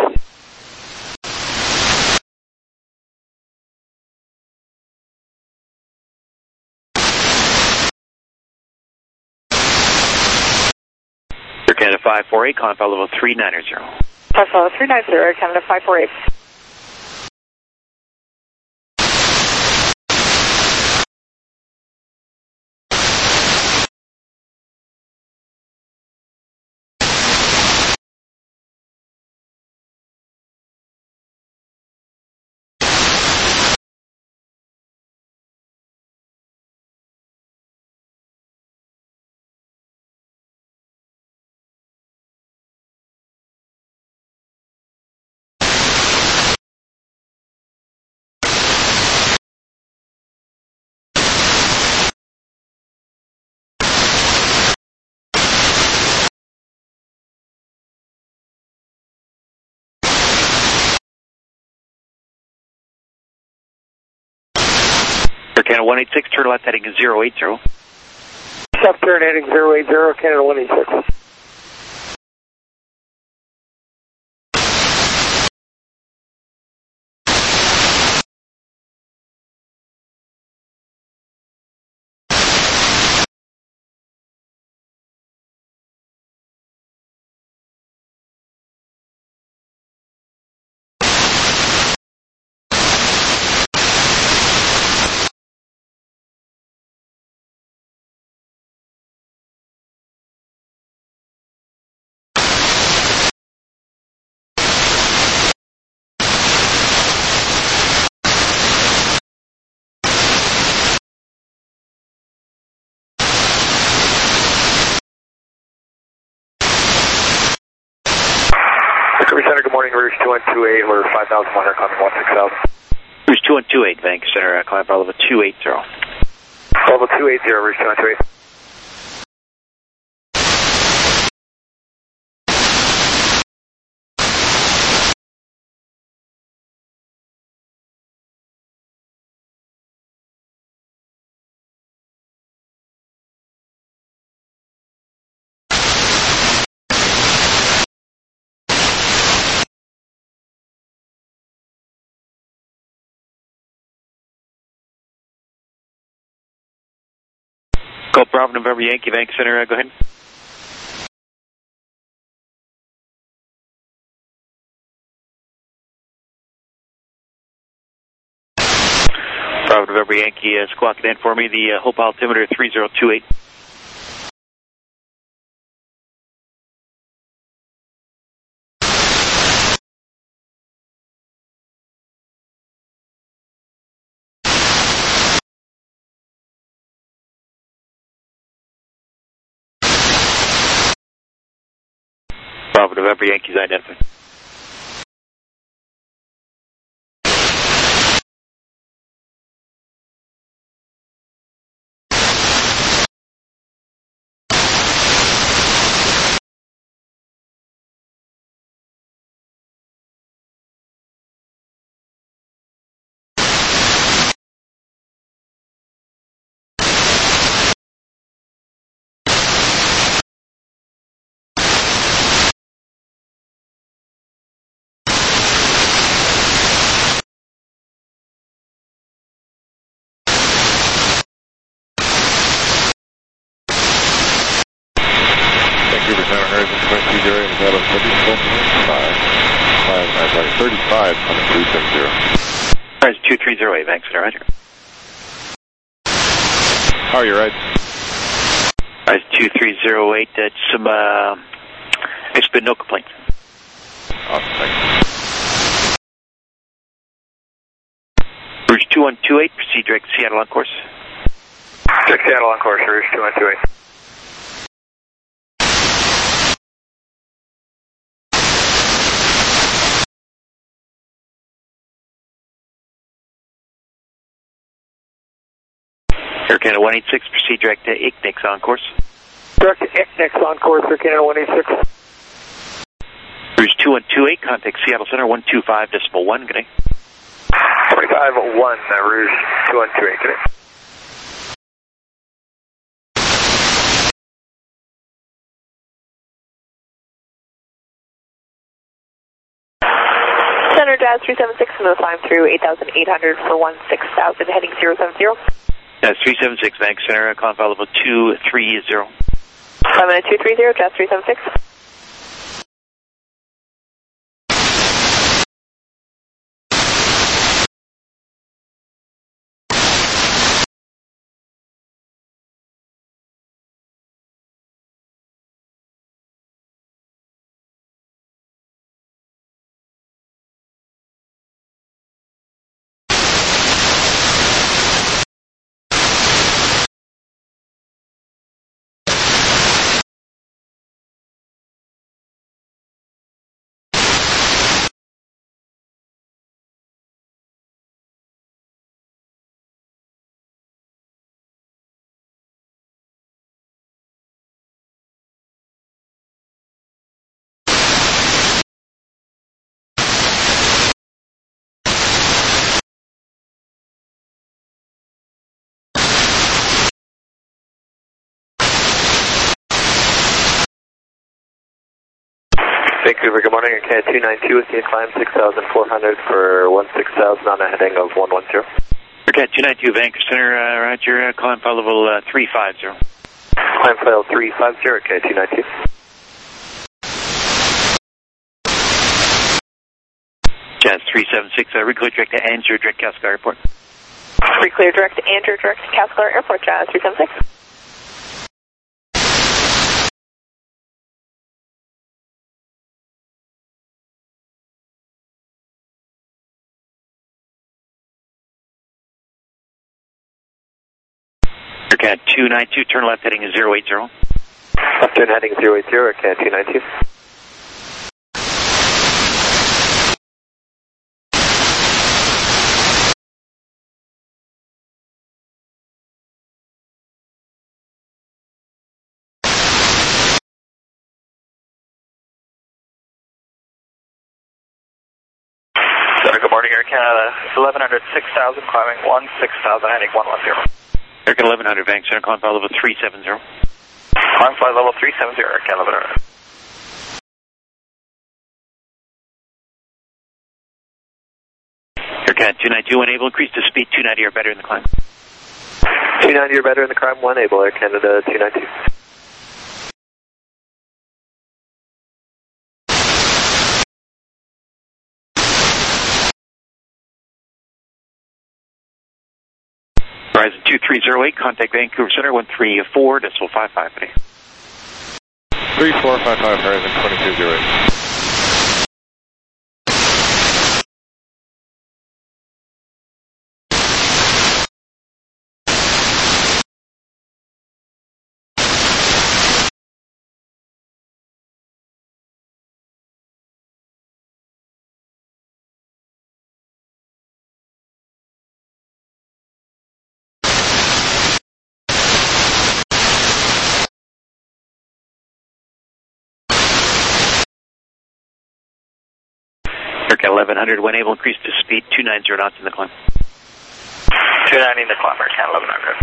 Speaker 2: Air Canada five four eight, climb file level three nine zero.
Speaker 10: Climb file three nine zero, Canada five four eight.
Speaker 2: Air Canada one eight six, turn left heading zero eight zero.
Speaker 4: Left turn heading zero eight zero, Canada one eight six. Center, good morning, Rouge two one two eight, we're five thousand one, climbing one six thousand.
Speaker 2: Rouge two one two eight, Vancouver Center, uh, climb level two eight zero.
Speaker 4: Level two eight zero, Rouge two one two eight.
Speaker 2: Go Bravo November Yankee, Vancouver Center, uh, go ahead. Bravo November Yankee, uh, squawk in for me, the uh, Hope altimeter three zero two eight. Bravo November Yankees identified.
Speaker 12: thirty-five on the three seven zero.
Speaker 2: Rise two three zero eight, Vancouver, roger.
Speaker 12: How are you, right?
Speaker 2: Rise two three zero eight, uh, some, uh, it's been no complaints.
Speaker 12: Awesome, thanks.
Speaker 2: Rouge two one two eight, proceed direct to Seattle on course.
Speaker 4: Direct Seattle on course, Rouge two one two eight.
Speaker 2: Air Canada one eight six, proceed direct to I C N I C on course.
Speaker 4: Direct to I C N I C on course, Air Canada one eight six.
Speaker 2: Rouge two one two eight, contact Seattle Center one two five decimal one, good day.
Speaker 4: twenty-five one, uh, Rouge two one two eight, good day.
Speaker 7: Center Jazz three seven six, and climb through eight thousand eight hundred for one six thousand, heading zero seven zero.
Speaker 2: That's three seven six, Vancouver Center, climb level two three zero.
Speaker 7: Climb in at two three zero, Jazz three seven six.
Speaker 4: Vancouver, good morning. K two nine two with you, climb six thousand four hundred for one six thousand on a heading of one one zero.
Speaker 2: Cat two nine two, Vancouver Center, uh, roger, uh, climb file level uh, three five zero.
Speaker 4: Climb file three five zero, K two nine two.
Speaker 2: Jazz three seven six, uh, reclear direct to Andrew, direct Cascar Airport.
Speaker 7: Reclear direct to Andrew, direct to Cascar Airport, Jazz three seven six.
Speaker 2: Cat two nine two, turn left heading zero eight zero.
Speaker 4: Left turn heading zero eight zero, Cat two nine two.
Speaker 3: Good morning, Air Canada. eleven hundred, six thousand, climbing one six thousand, heading one one zero.
Speaker 2: Air Canada eleven hundred, Vancouver Center, climb file level three seven zero.
Speaker 3: Climb flight level three seven zero, Air Canada eleven hundred.
Speaker 2: Air Canada two nine two, enable, increase the speed two ninety or better in the climb.
Speaker 4: two ninety or better in the climb, one able, Air Canada two nine two.
Speaker 2: Horizon two three zero eight, contact Vancouver Center, one three four, decimal five five today.
Speaker 12: three four five five, Horizon twenty-two zero eight.
Speaker 2: Air eleven hundred, when able, increase the speed two ninety knots in the climb.
Speaker 3: two ninety in the climb, Air Canada eleven hundred.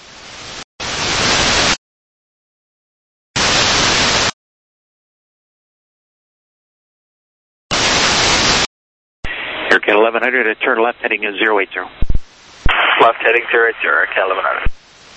Speaker 2: Air Canada eleven hundred, uh, turn left heading zero eight zero.
Speaker 3: Left heading zero eight zero, Air Canada eleven hundred.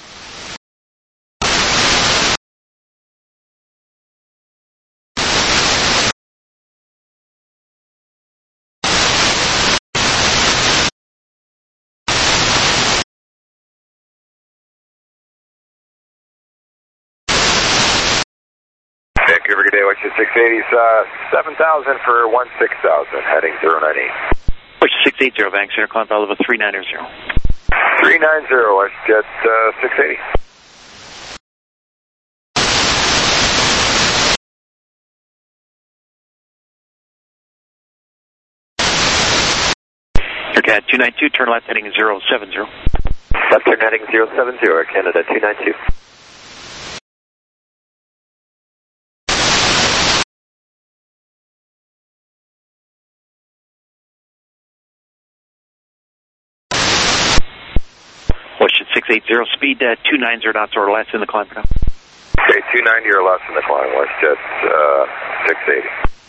Speaker 5: Vancouver, good day, watch your six eighties, uh, seven thousand for one six thousand, heading zero nine eight.
Speaker 2: Push six eight zero, Vancouver Center, climb file level three nine zero.
Speaker 5: three nine zero, watch jet uh, six eighty.
Speaker 2: Air Canada two nine two, turn left heading zero seven zero.
Speaker 4: Left turn heading zero seven zero, Air Canada two nine two.
Speaker 2: Washington six eight zero, speed uh, two ninety knots or less in the climb for now.
Speaker 5: Okay, two ninety or less in the climb, watch jet uh, six eighty.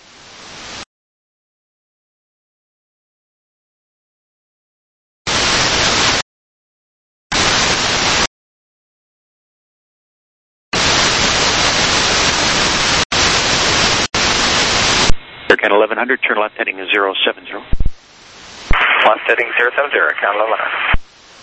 Speaker 2: Air Canada eleven hundred, turn left heading zero seven zero.
Speaker 3: Left heading zero seven zero, Air Canada eleven hundred.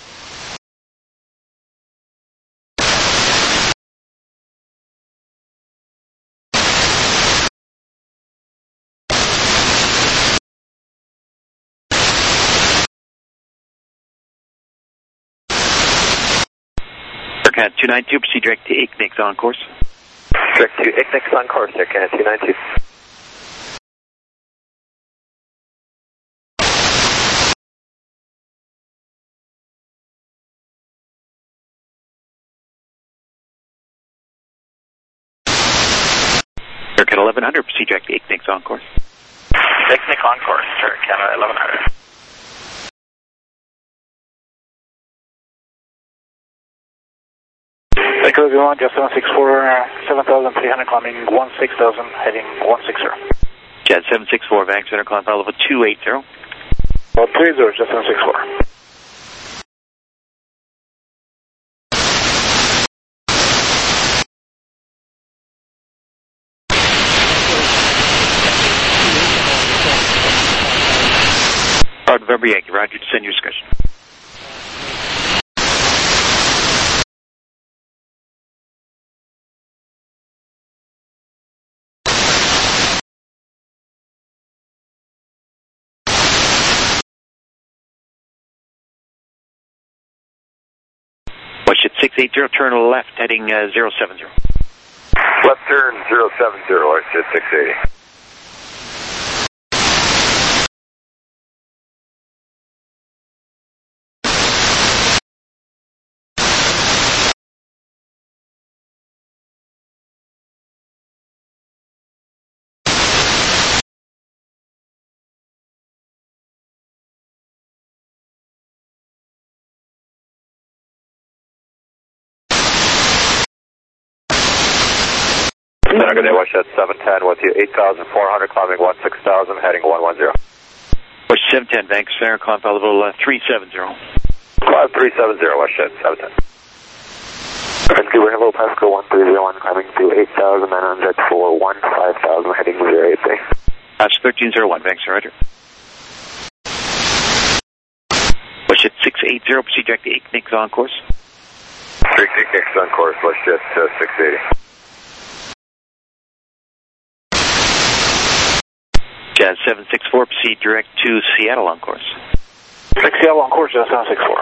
Speaker 2: Air Canada two nine two, proceed direct to Ignix on course.
Speaker 4: Direct to Ignix on course, Air Canada two nine two.
Speaker 2: Air Canada eleven hundred, proceed direct to Ignix on course.
Speaker 3: Ignix on course, Air Canada eleven hundred.
Speaker 6: Vancouver, good morning, just seven six four, seven thousand three hundred, climbing one six thousand, heading one six zero.
Speaker 2: Jet seven six four, Bank Center, climb file level two eight zero.
Speaker 4: one three zero, Jet seven six four.
Speaker 2: November Yankee, roger, descend your discretion. Watch it six eight zero, turn left, heading uh, zero seven zero.
Speaker 5: Left turn zero seven zero, watch it six eighty. Center, good day, watch that seven ten with you, eight thousand four hundred, climbing one six thousand, heading one one zero.
Speaker 2: Watch seven ten, Bank Center, climb file level uh, three seven zero.
Speaker 5: Climb three seven zero, watch that seven ten.
Speaker 4: Rescue, we're hello, Pasco one three zero one, climbing to eight thousand nine hundred for one five thousand, heading zero eight three.
Speaker 2: That's thirteen zero one, Bank Center, roger. Watch it six eight zero, proceed direct to Aikniks on course.
Speaker 5: three six on course, watch jet uh, six eighty.
Speaker 2: Jazz seven six four, proceed direct to Seattle on course.
Speaker 4: six Seattle on course, Jazz seven six four.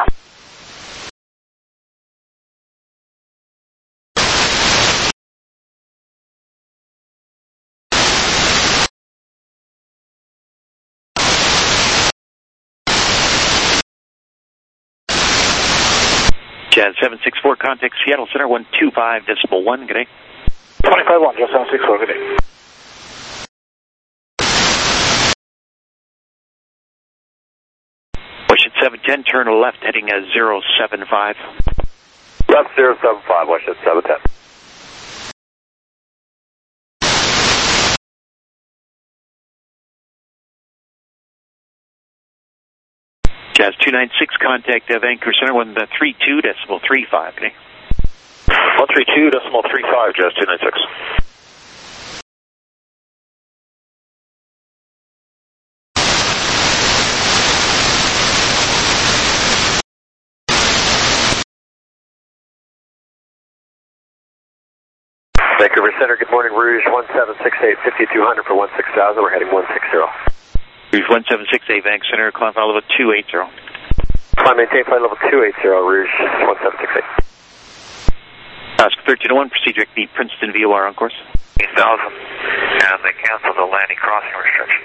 Speaker 2: Jazz seven six four, contact Seattle Center, one two five decimal one, good day.
Speaker 4: twenty-five one, Jazz seven six four, good day.
Speaker 2: Watch it seven ten, turn left, heading uh, zero seven five.
Speaker 5: Left zero seven five, watch it seven ten.
Speaker 2: Jazz two nine six, contact uh, Vancouver Center, one three two decimal three five, okay?
Speaker 4: one three two decimal three five, Jazz two nine six.
Speaker 5: Vancouver Center, good morning, Rouge one seven six eight, fifty-two hundred for one six thousand, we're heading one six zero.
Speaker 2: Rouge one seven six eight, Bank Center, climb file level two eight zero.
Speaker 5: Climb maintain flight level two eight zero, Rouge one seven six eight.
Speaker 2: Oscar thirteen oh one, proceed direct to Princeton V O R on course.
Speaker 1: eight thousand, and they canceled the landing crossing restriction.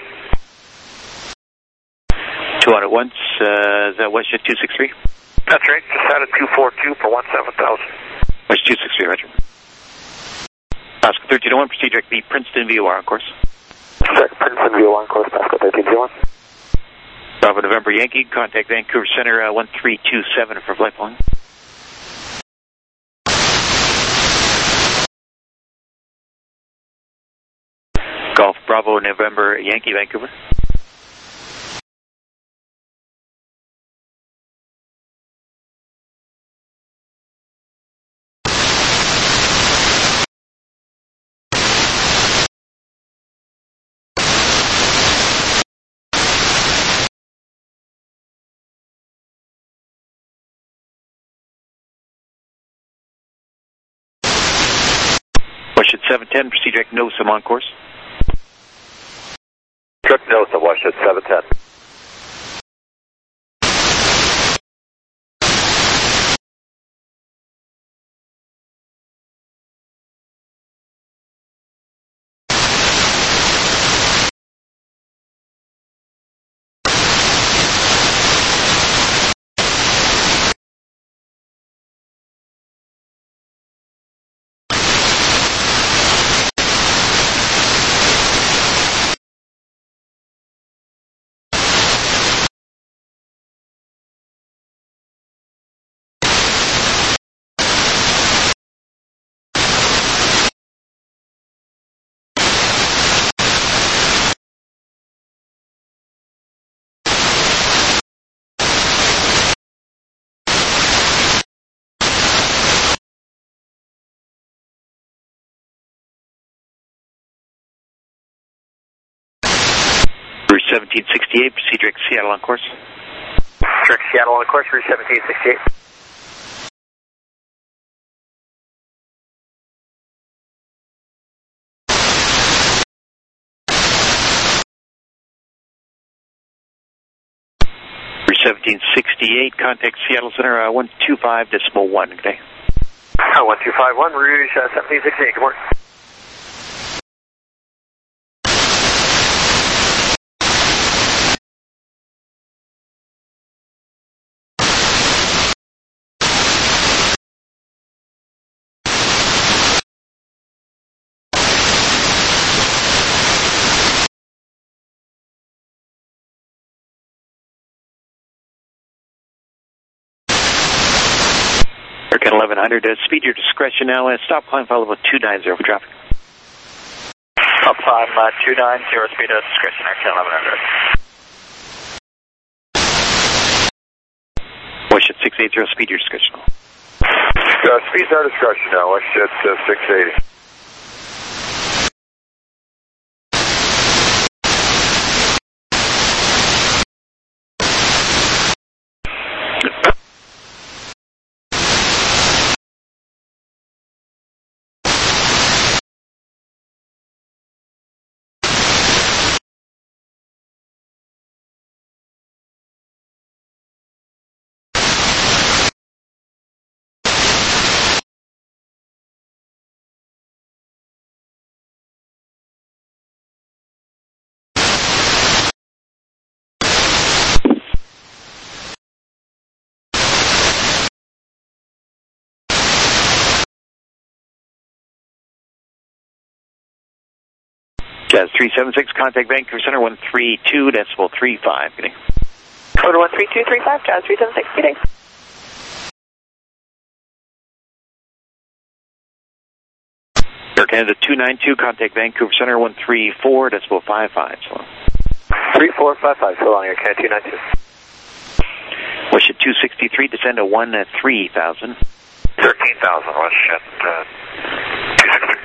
Speaker 2: two hundred once, uh, is that WestJet two six three?
Speaker 1: That's right, just had a two four two for one seven thousand.
Speaker 2: West two six three, roger. Oscar thirteen oh one, proceed direct to Princeton V O R on course.
Speaker 4: Princeton V O R on course, Pasco thirteen zero one.
Speaker 2: Bravo November Yankee, contact Vancouver Center, uh, one three two seven for flight plan. Golf Bravo November Yankee, Vancouver. Washington seven ten, proceed direct Nosum on course.
Speaker 5: Direct Nosum, Washington seven ten.
Speaker 2: seventeen sixty-eight, proceed direct Seattle on course.
Speaker 13: Direct Seattle on course, Route seventeen sixty-eight.
Speaker 2: Route seventeen sixty-eight, contact Seattle Center, uh, one two five decimal one, good day.
Speaker 13: Uh, one two five one, Rouge uh, seventeen sixty-eight, good morning.
Speaker 2: Aircat eleven hundred, uh, speed your discretion now, and stop climb follow with two nine zero for traffic.
Speaker 13: Up climb uh, two nine zero, speed at discretion, Aircat eleven hundred.
Speaker 2: WestJet six eighty, speed your discretion.
Speaker 5: Uh, speed's our discretion now, WestJet uh, six eighty.
Speaker 2: Jazz three seven six, contact Vancouver Center, one three two decimal three five, good day.
Speaker 10: Code one three two three five, Jazz three seven six, good day.
Speaker 2: Air Canada two nine two, contact Vancouver Center, one three four decimal five five, so long.
Speaker 13: three four five five, so long, Aircat two nine two.
Speaker 2: WestJet two sixty-three, descend to one at three thousand.
Speaker 5: thirteen thousand, WestJet uh, two sixty-three.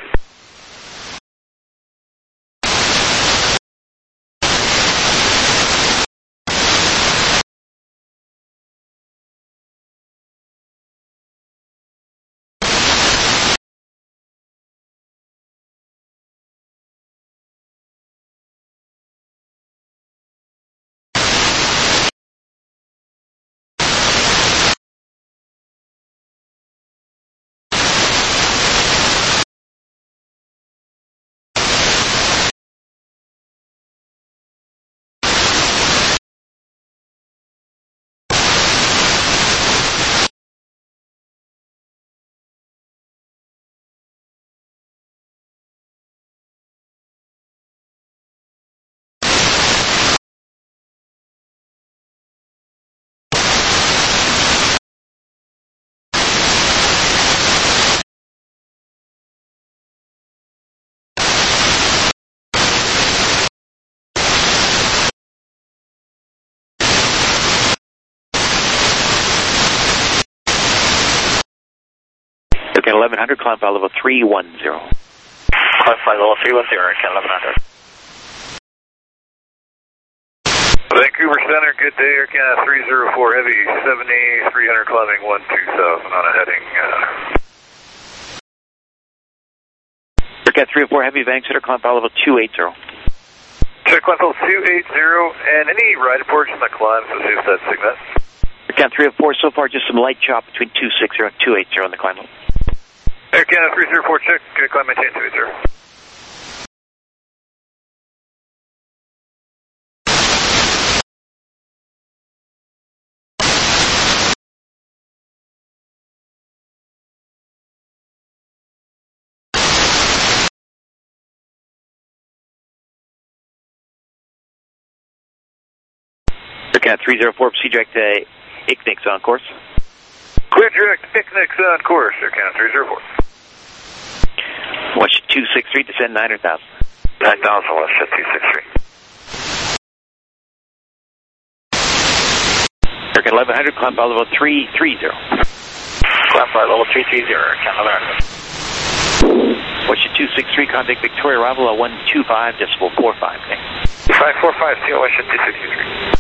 Speaker 2: Aircat eleven hundred, climb file level three one zero.
Speaker 13: Climb flight level three one zero, Aircat eleven hundred.
Speaker 5: Vancouver Center, good day, Aircat three zero four Heavy, seventy, three hundred climbing one two thousand on a heading. Uh...
Speaker 2: Aircat three oh four Heavy, Vanc Center, climb file level two eighty.
Speaker 5: Check climb level two eighty, and any ride reports from the climb, so see if that's Signet.
Speaker 2: Aircat three oh four, so far just some light chop between two sixty and two eighty on the climb level.
Speaker 5: Aircat three zero four, check, good climb, maintain two eighty.
Speaker 2: Aircat three zero four, proceed direct to I C N I X on course.
Speaker 5: Clear direct, I C N I X on course, Aircat three zero four.
Speaker 2: WestJet two sixty-three, descend nine thousand.
Speaker 5: nine thousand, WestJet two sixty-three.
Speaker 2: Aircat eleven hundred, climb file level three three zero.
Speaker 13: Climb flight level three three zero, Aircat eleven hundred.
Speaker 2: WestJet two sixty-three, contact Victoria, arrival at one two five decimal four five, okay.
Speaker 5: five four five, C L Westjet two sixty-three.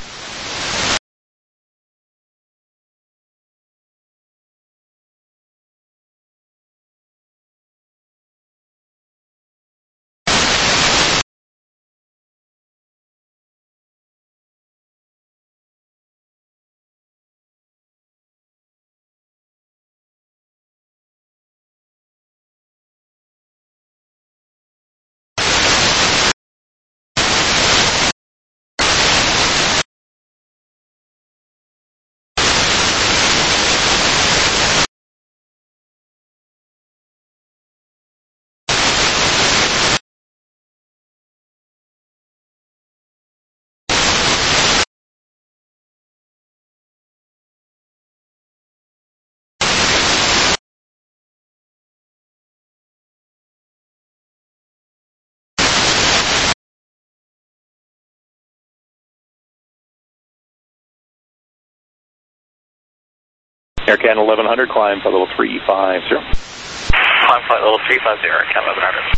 Speaker 6: Air Canada eleven hundred, climb flight level three five zero.
Speaker 13: Climb flight level three five zero, Air Canada eleven hundred.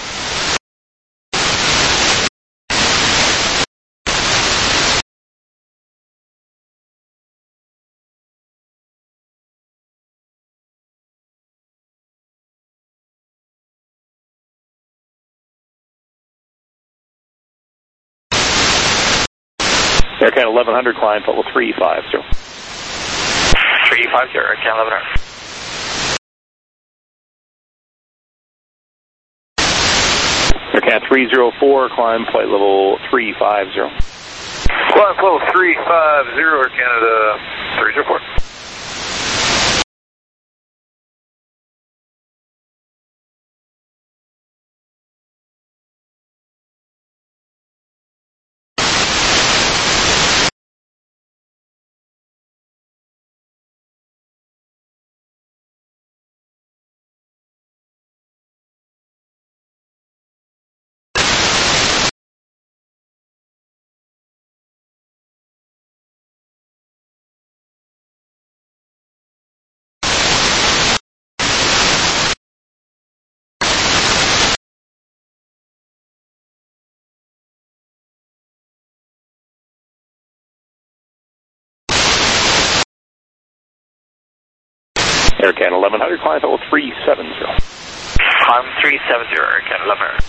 Speaker 6: Air Canada eleven hundred, climb flight level three five zero.
Speaker 13: three five zero, Air Canada eleven hundred.
Speaker 6: Air Canada three zero four, climb flight level three five zero.
Speaker 5: Climb level three five zero, Air Canada three zero four.
Speaker 6: Air Canada eleven hundred, climb flight level three seven zero.
Speaker 13: Climb three seven zero, Air Canada eleven hundred.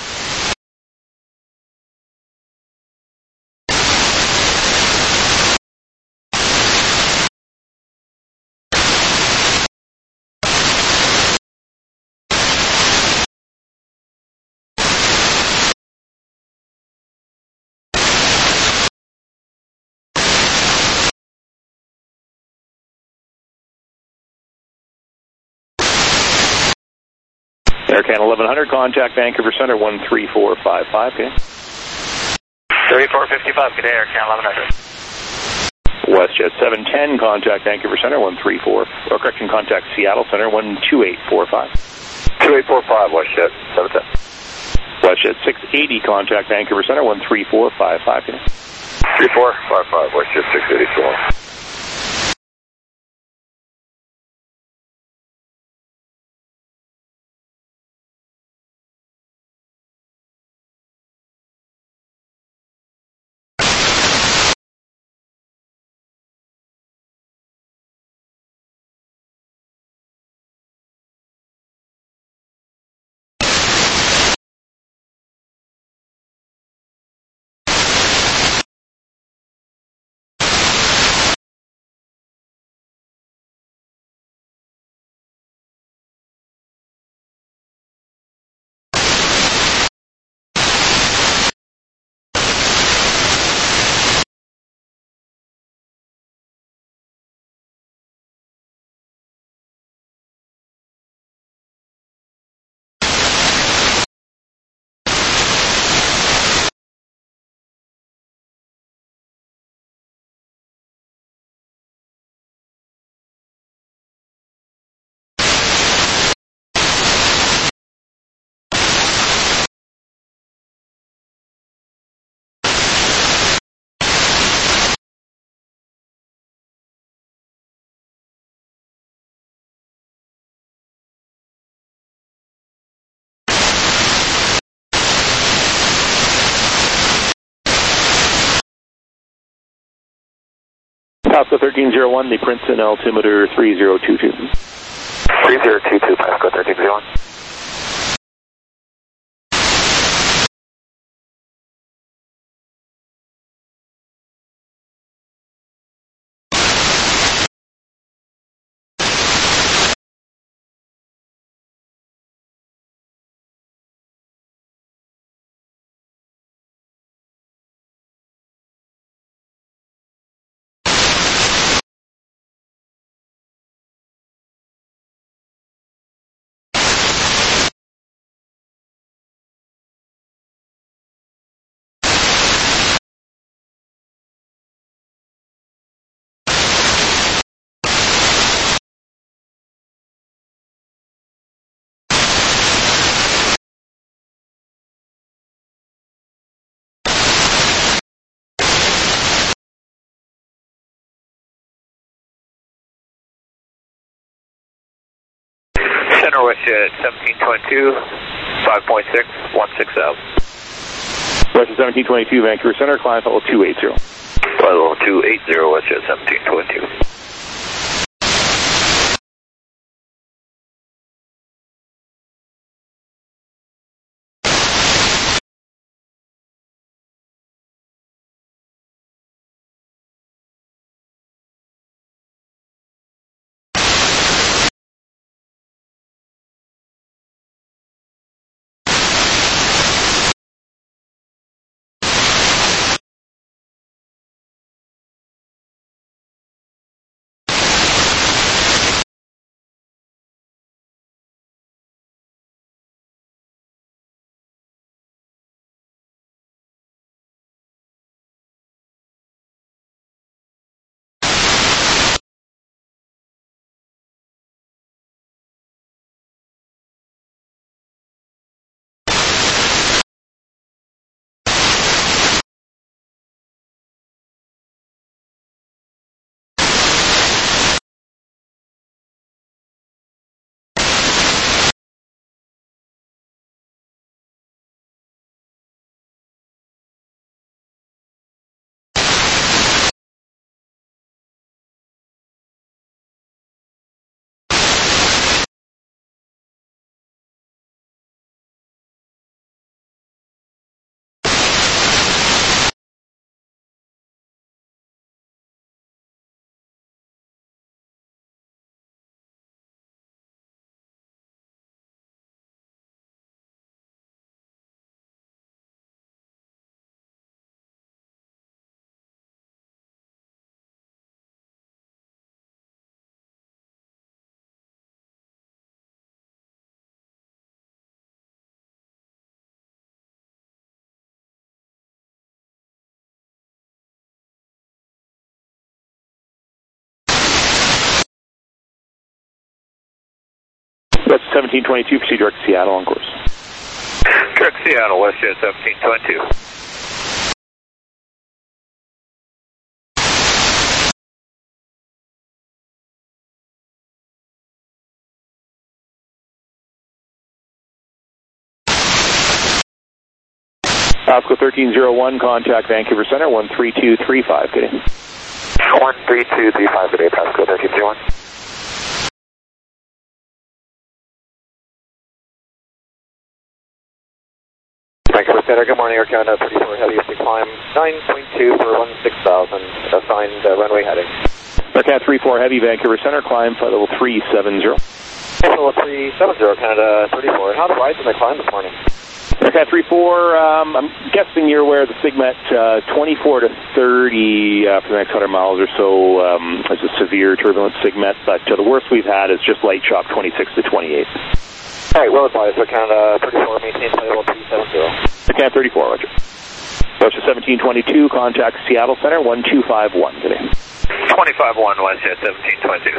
Speaker 6: Air Canada eleven hundred, contact Vancouver Center one three four five five, okay?
Speaker 13: thirty-four fifty-five, good day, Air Canada eleven hundred.
Speaker 6: WestJet seven ten, contact Vancouver Center one three four, or correction, contact Seattle Center one two eight four five.
Speaker 5: two eight four five, WestJet seven ten.
Speaker 6: WestJet six eighty, contact Vancouver Center one three four five five, okay?
Speaker 5: three four five five, WestJet six eighty, so long.
Speaker 6: Pasco thirteen oh one, the Princeton altimeter three zero two two.
Speaker 4: three zero two two, Pasco thirteen oh one.
Speaker 5: Center WestJet seventeen twenty-two, five point six, one six thousand.
Speaker 6: WestJet seventeen twenty-two, Vancouver Center, climb level two eighty.
Speaker 5: Level two eighty, WestJet seventeen twenty-two.
Speaker 6: That's seventeen twenty-two, proceed direct to Seattle on course.
Speaker 5: Direct Seattle, WestJet seventeen twenty-two.
Speaker 6: Pasco thirteen oh one, contact Vancouver Center, one three two three five, good day.
Speaker 4: one three two three five, good day, Pasco thirteen oh one. Vancouver Center, good morning, Air Canada thirty-four Heavy, climb nine point two for one six thousand, assigned uh, runway heading.
Speaker 6: Air Canada three four Heavy, Vancouver Center, climb flight level three seventy.
Speaker 4: Level three seventy, Canada thirty-four. How the rise in the climb this morning?
Speaker 6: Air Canada three four, um, I'm guessing you're aware of the SIGMET uh, twenty-four to thirty uh, for the next one hundred miles or so. Um, it's a severe turbulent SIGMET, but uh, the worst we've had is just light shock twenty-six to twenty-eight.
Speaker 4: All right, well advised. Air Canada thirty-four, maintain flight level three seventy.
Speaker 6: Air Canada thirty-four, roger. WestJet seventeen twenty-two, contact Seattle Center, one two five one today.
Speaker 5: twenty-five one, WestJet seventeen twenty-two.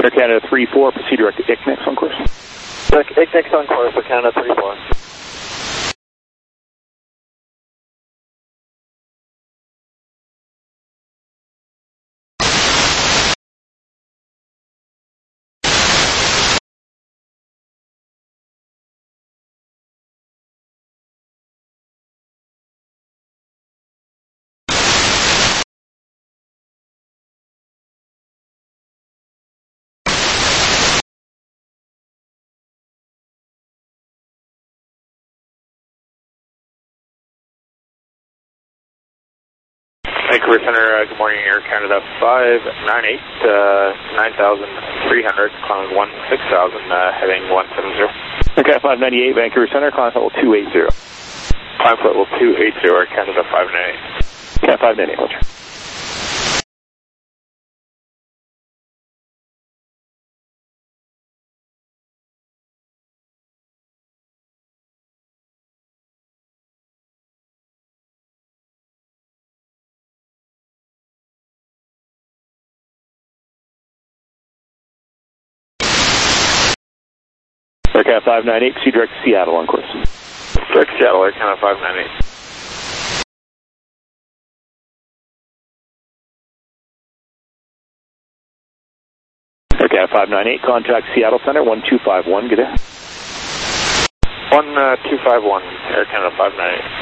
Speaker 6: Air Canada three four, proceed direct to I C N I X on course.
Speaker 4: I C N I X on course for Canada three four.
Speaker 14: Vancouver Center, uh, good morning, Air Canada five nine eight, uh, nine thousand three hundred, climbing one six thousand, uh, heading one seven zero.
Speaker 6: Okay, five ninety-eight, Vancouver Center, climb level two eighty.
Speaker 14: Climb level two eighty, Air Canada five nine eight.
Speaker 6: Okay, five ninety-eight, Roger. Aircraft five ninety-eight, proceed direct to Seattle on course.
Speaker 14: Direct to Seattle, Air Canada five ninety-eight.
Speaker 6: Aircraft five ninety-eight, contact Seattle Center, one two five one, good day.
Speaker 14: one two five one, Air Canada five ninety-eight.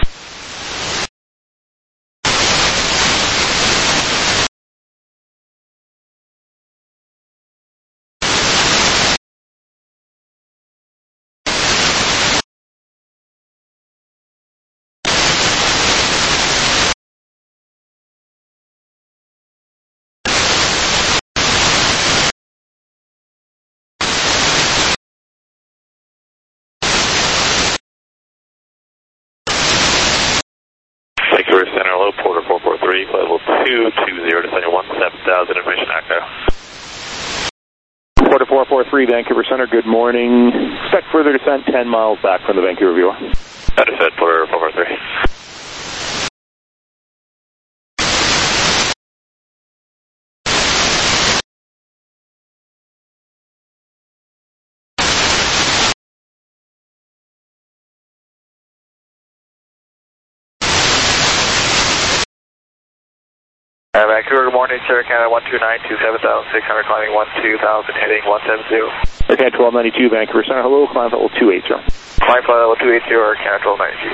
Speaker 14: Vancouver Center, low Porter four four three, level two two zero, descending one seven thousand, information echo.
Speaker 6: Porter four four three, Vancouver Center, good morning. Expect further descent ten miles back from the Vancouver viewer.
Speaker 14: Understood, Porter four four three. Uh, Vancouver, good morning, Sierra Canada one two nine two, seven thousand six hundred, climbing one two thousand, heading one seven zero.
Speaker 6: Okay, twelve ninety-two, Vancouver Center, hello, climb level two eighty.
Speaker 14: Climb flight level two eighty, Air Canada twelve ninety-two.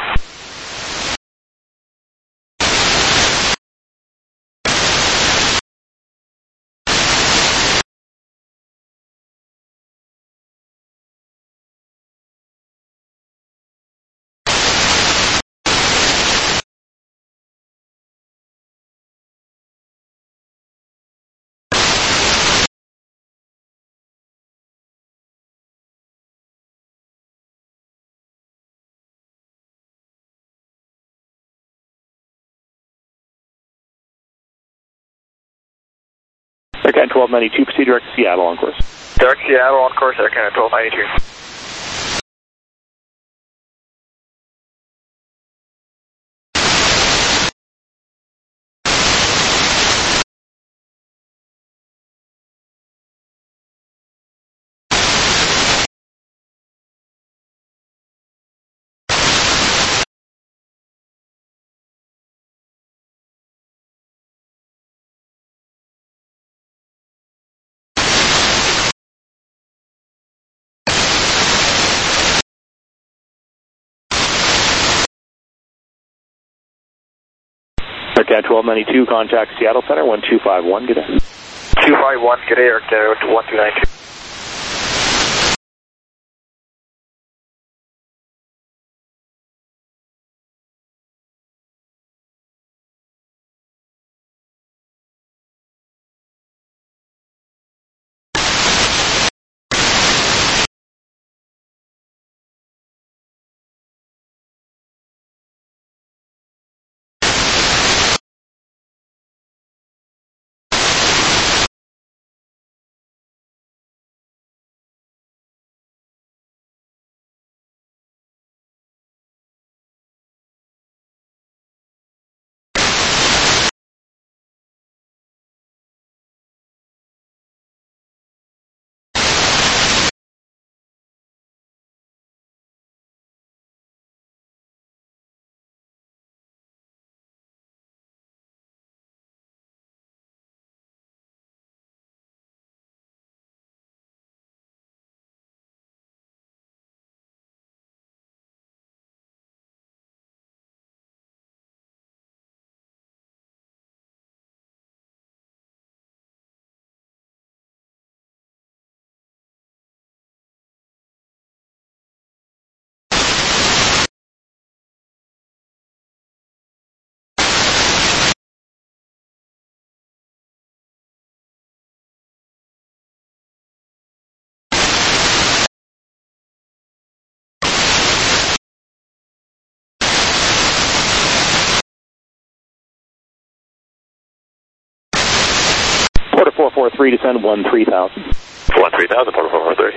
Speaker 6: Okay, twelve ninety-two, proceed direct to Seattle on course.
Speaker 14: Direct Seattle on course, Air Canada twelve ninety-two.
Speaker 6: Okay, twelve ninety-two, contact Seattle Center, one two five one, good day.
Speaker 14: two five one, good day, Air Canada one two nine two.
Speaker 6: Porter four four three, descend one three thousand.
Speaker 5: one three thousand, Porter four four three.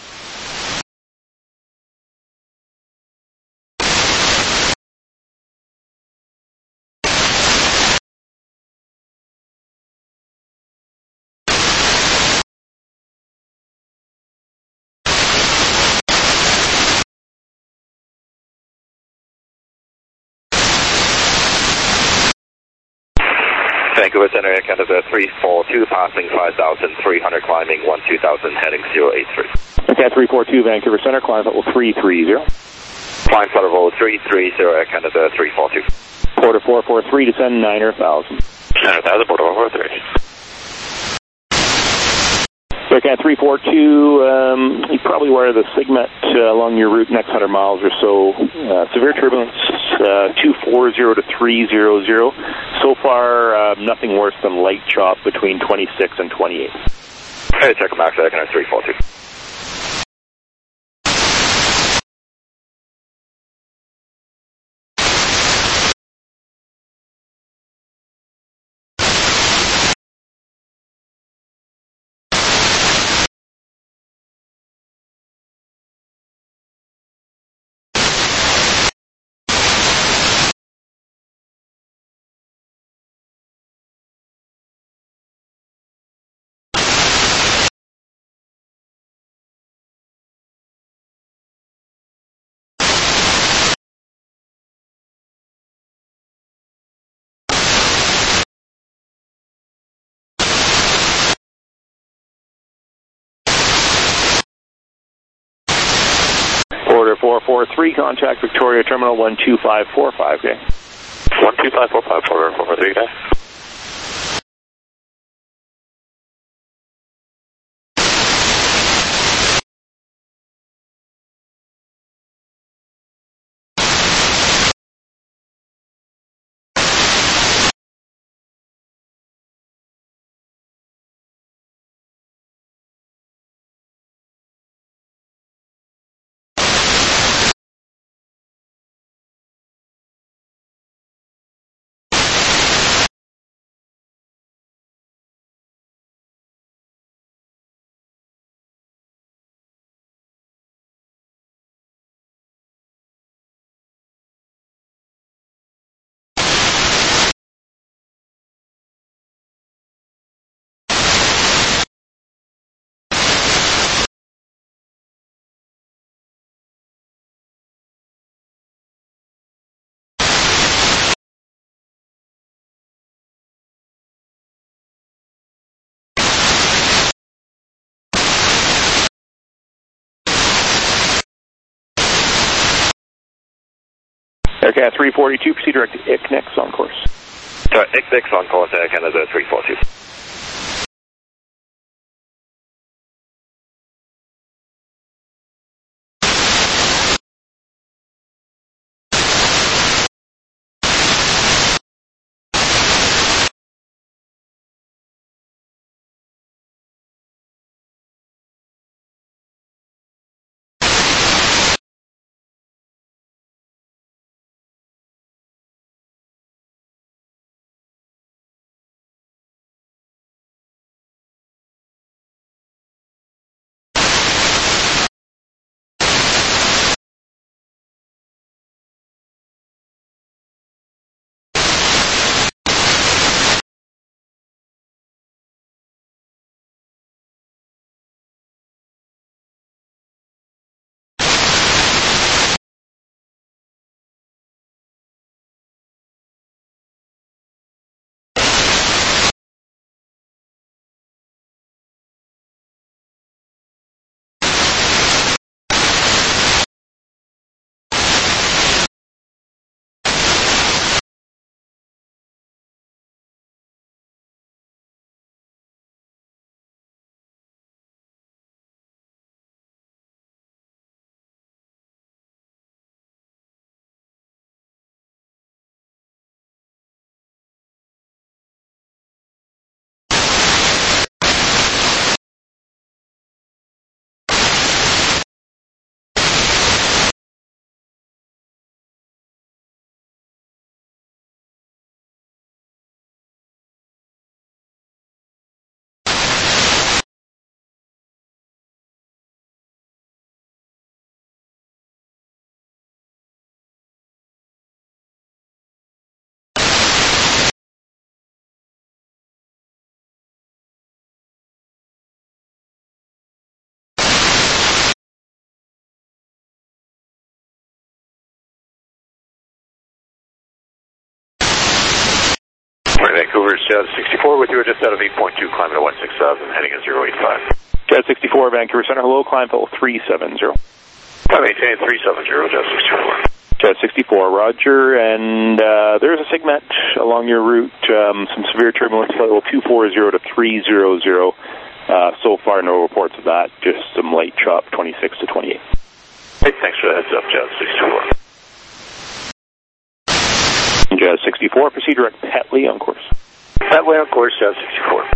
Speaker 5: Vancouver Center, Air Canada three four two, passing five thousand three hundred, climbing one two thousand, heading zero eight three.
Speaker 6: Okay, three four two, Vancouver Center, climb level three three zero.
Speaker 5: Climb flight level three three zero, Air Canada three four two.
Speaker 6: Porter four four three, descend nine thousand.
Speaker 5: nine thousand, Porter four four three.
Speaker 6: Aircat three four two, um, you probably wear the Sigmet uh, along your route next one hundred miles or so. Uh, severe turbulence, uh, two four zero to three hundred. So far, uh, nothing worse than light chop between twenty-six and twenty-eight.
Speaker 5: Hey, check max, Air Canada three four two.
Speaker 6: Porter four four three, contact Victoria Terminal one two five four five, okay?
Speaker 5: one two five four five, Porter four four three, okay?
Speaker 6: Aircat three forty-two, proceed direct to I C N X on course.
Speaker 5: Uh, X X on course, Air Canada three four two. Vancouver, Jazz sixty-four with you. We're just out of eight point two, climbing to one six thousand, heading at zero eight five.
Speaker 6: Jazz sixty-four, Vancouver Center. Hello, climb level three seven zero.
Speaker 5: I maintain three seven zero, Jazz sixty-four.
Speaker 6: Jazz sixty-four, Roger. And uh, there's a SIGMET along your route. Um, some severe turbulence, flight level two four zero to three zero zero. Uh, so far, no reports of that. Just some light chop, twenty-six to twenty-eight.
Speaker 5: Hey, thanks for the heads up, Jazz sixty-four.
Speaker 6: Jazz sixty-four, proceed direct Petley on course.
Speaker 5: Petley on course, Jazz sixty-four.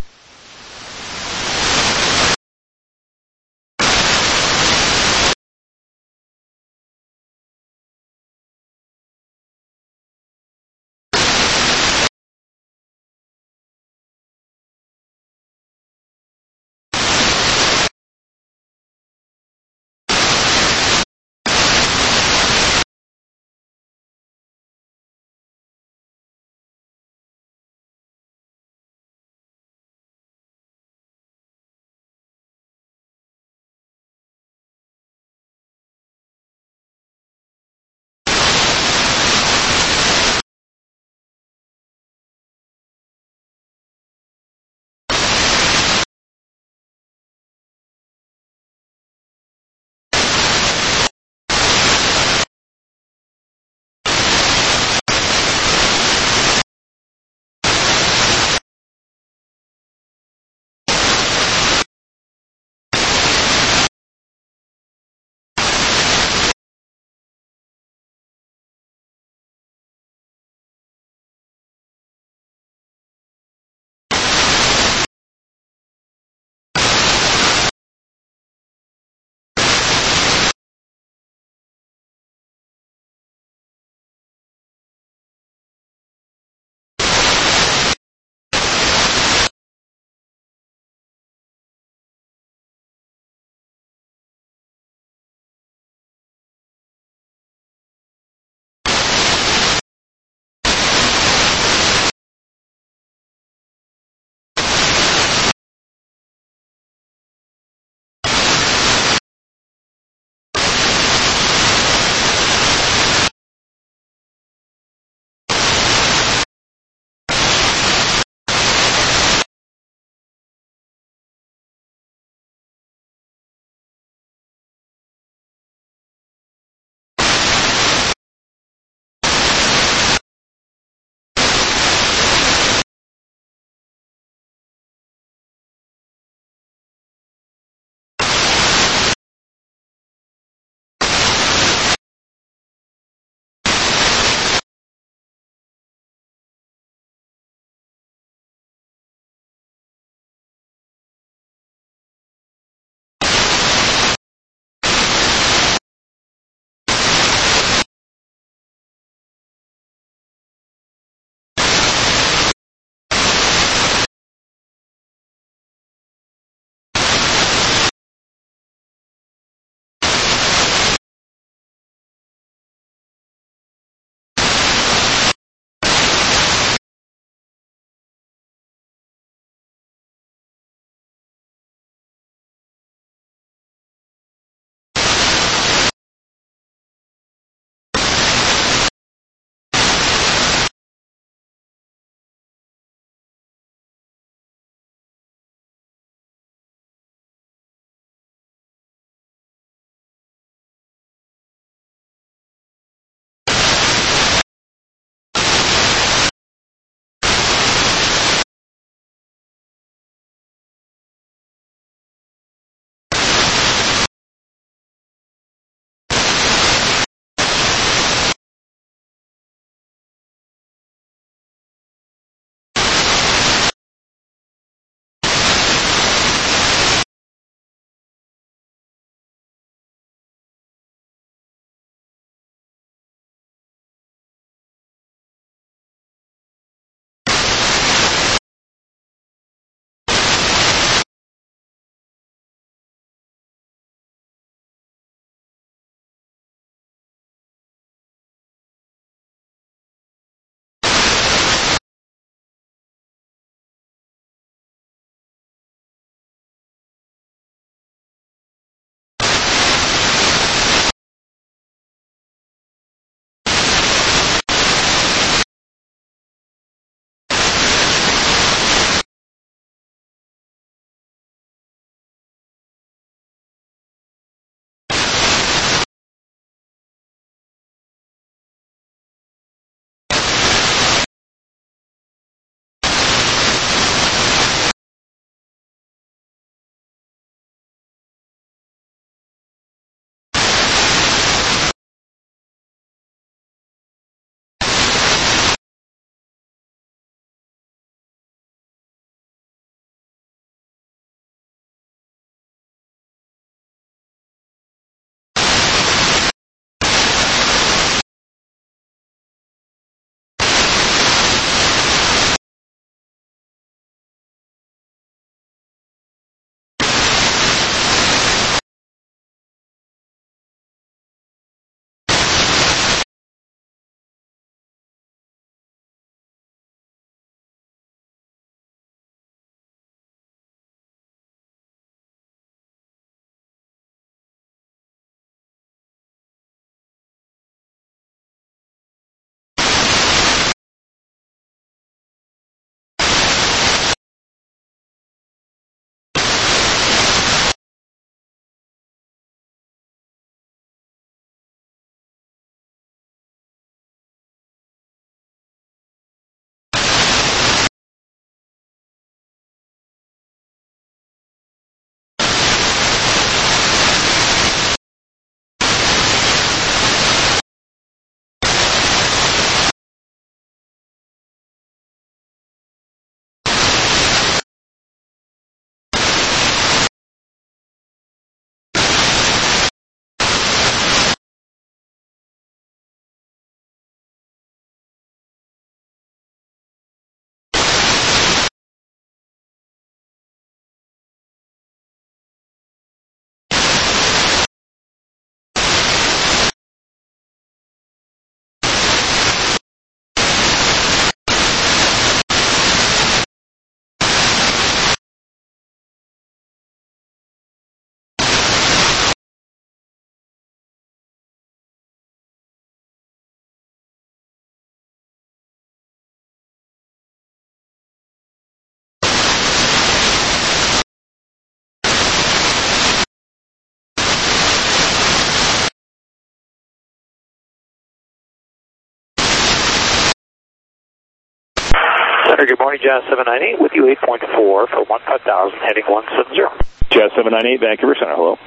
Speaker 14: Center, good morning, Jazz seven nine eight with you eight point four for one five thousand, heading one seven zero.
Speaker 6: Jazz seven nine eight, Vancouver Center, hello.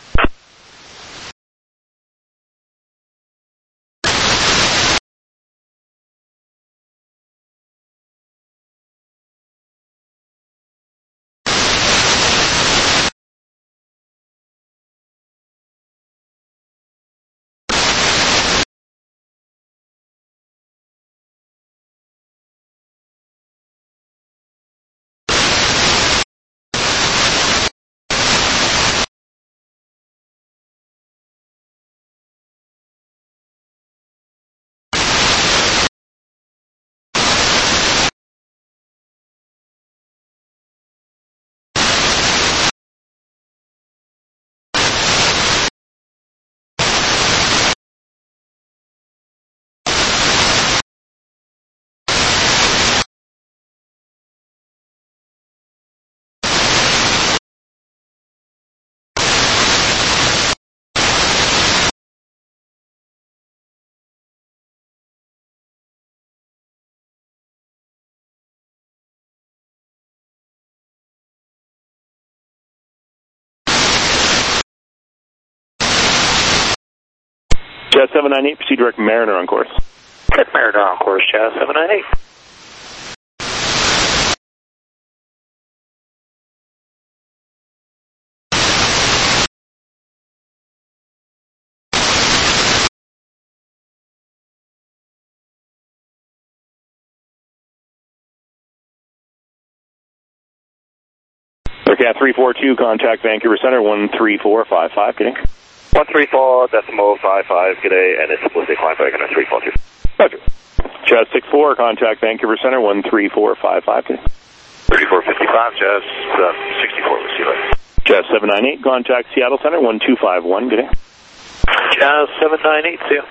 Speaker 6: Jazz seven nine eight, proceed direct Mariner on course.
Speaker 14: Direct Mariner on course, Jazz seven nine eight.
Speaker 6: Aircat three four two, contact Vancouver Center, one three four five five, getting.
Speaker 4: one three four, decimal five five, good day, and it's supposed to climb back in a three four two.
Speaker 6: Roger. Jazz six four, contact Vancouver Center, one three four five five, getting.
Speaker 5: thirty-four fifty-five, Jazz uh, sixty-four, we'll see you later.
Speaker 6: Jazz seven nine eight, contact Seattle Center, one two five one, getting.
Speaker 14: Jazz seven nine eight, see you.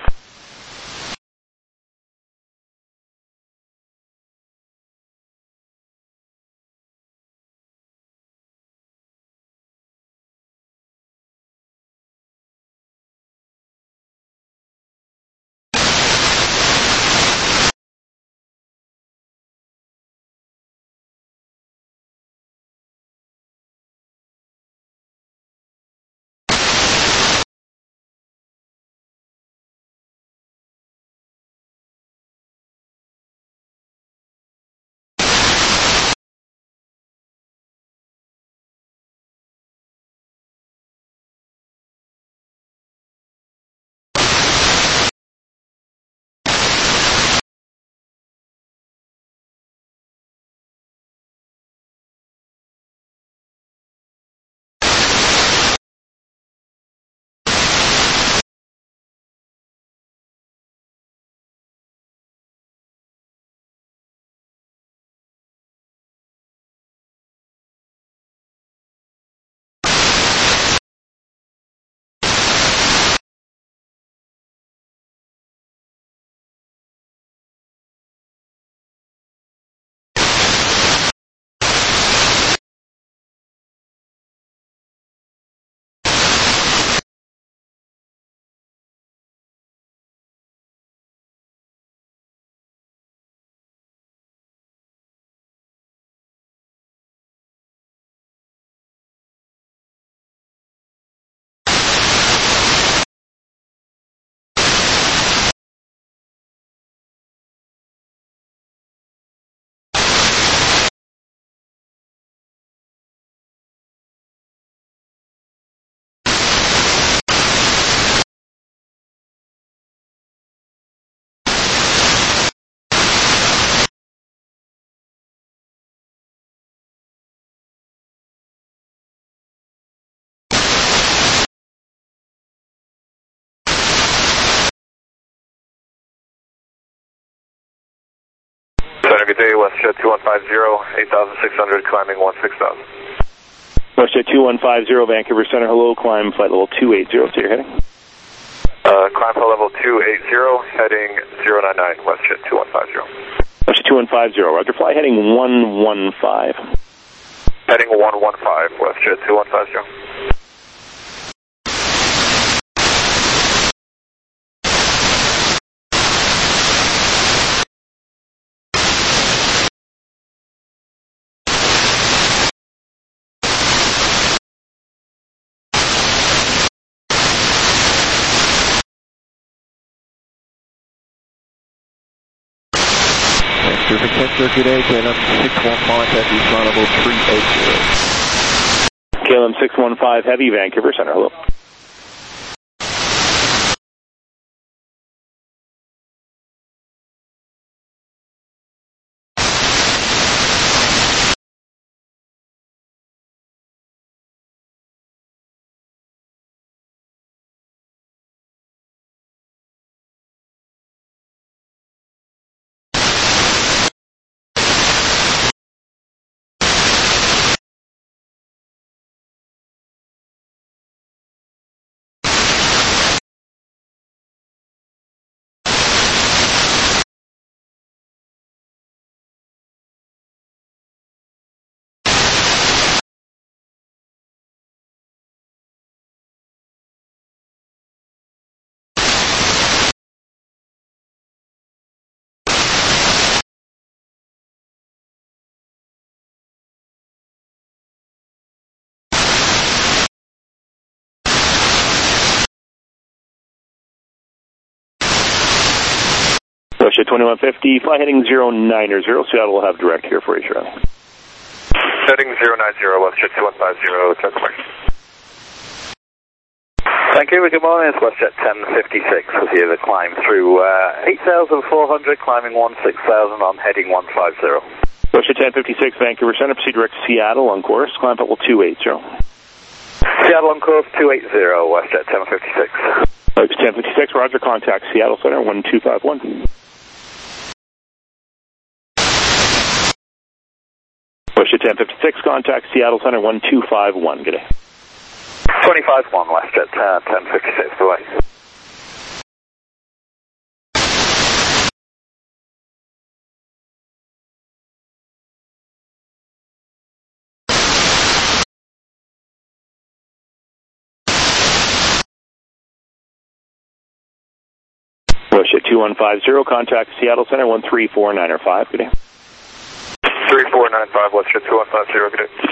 Speaker 5: Center, good day, WestJet two one five zero, eight thousand six hundred, climbing one six thousand.
Speaker 6: WestJet two one five zero, Vancouver Center, hello, climb flight level two eight zero, so you're heading?
Speaker 5: Uh, climb flight level two eight zero, heading zero nine nine, WestJet two one five zero.
Speaker 6: WestJet two one five zero, roger, fly heading one one five.
Speaker 5: Heading one one five, WestJet two one five zero.
Speaker 8: Perfect ten thirty day, K L M six one five Heavy, Flammable three eight zero.
Speaker 6: K L M six one five Heavy, Vancouver Center, hello. Russia twenty-one fifty, fly heading zero nine zero, Seattle will have direct here for you, Charlie.
Speaker 5: Heading zero nine zero, WestJet two one five zero, ten commercial.
Speaker 15: Thank you, good morning, it's WestJet ten fifty-six with you, the climb through uh, eight thousand four hundred, climbing one six thousand on heading one five zero.
Speaker 6: Russia ten fifty-six, Vancouver Center, proceed direct to Seattle on course, climb level two eight zero.
Speaker 15: Seattle on course two eight zero, WestJet ten fifty-six.
Speaker 6: WestJet ten fifty-six, roger, contact Seattle Center one two five one. WestJet ten fifty-six, contact Seattle Center one two five one, good day.
Speaker 15: twenty-five one, WestJet uh, ten fifty-six, away.
Speaker 6: WestJet two one five zero, contact Seattle Center one three four nine five, good day.
Speaker 5: three four nine five, WestJet two one five zero, good day.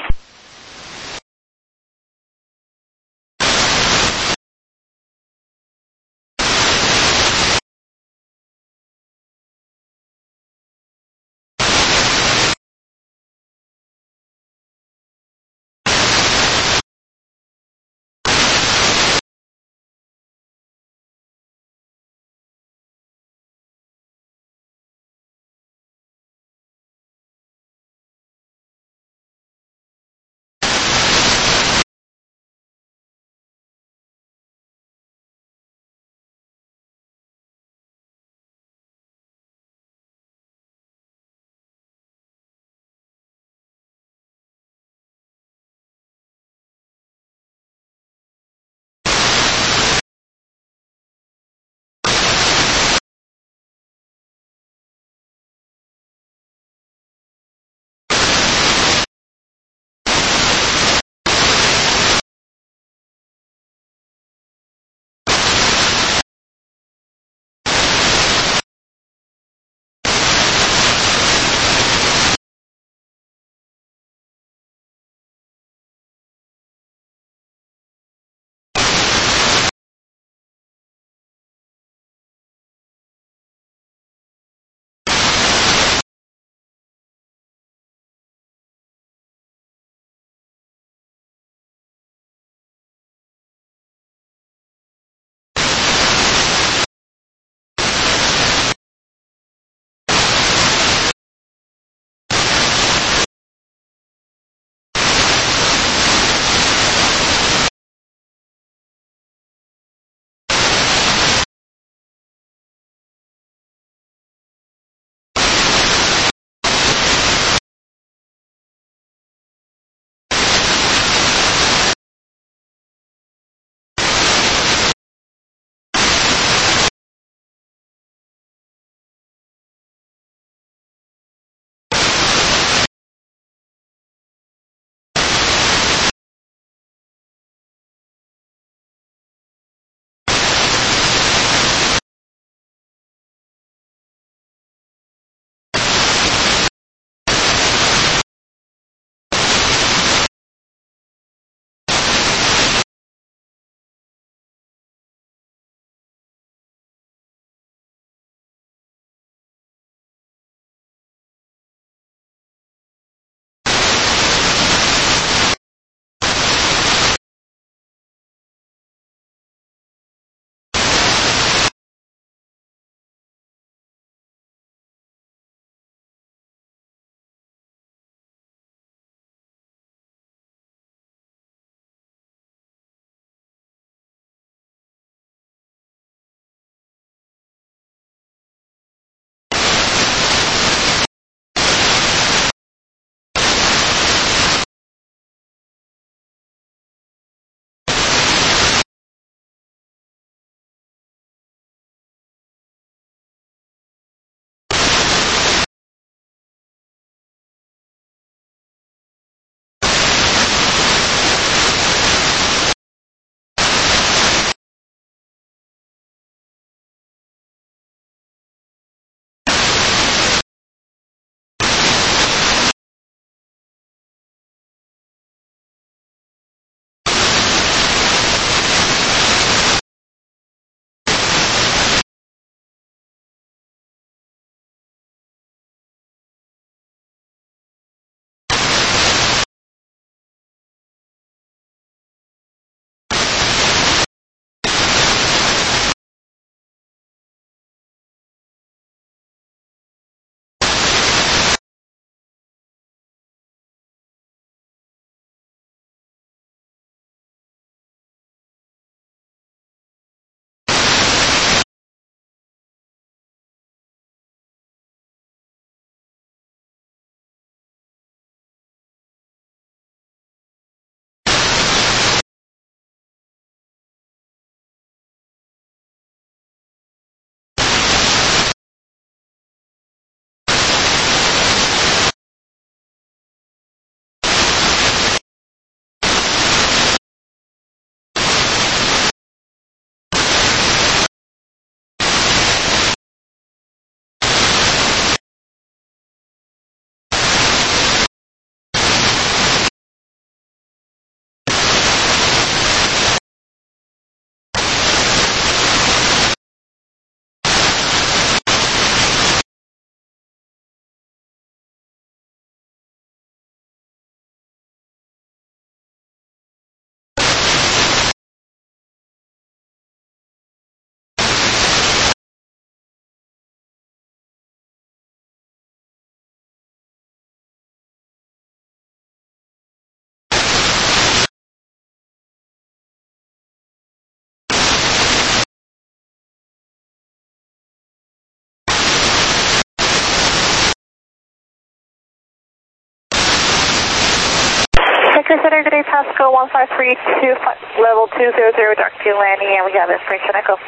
Speaker 7: Baker Center, good day, Pasco one five three two, level two zero zero, dark two landing, and we have information echo.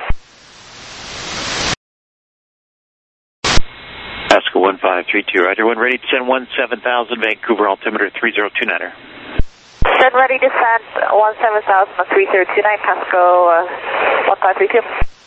Speaker 2: Pasco one five three two, Roger. One ready to send one seven thousand, Vancouver altimeter three zero two niner.
Speaker 7: Send ready to send one seven thousand, three zero two nine, Pasco uh, one five three two.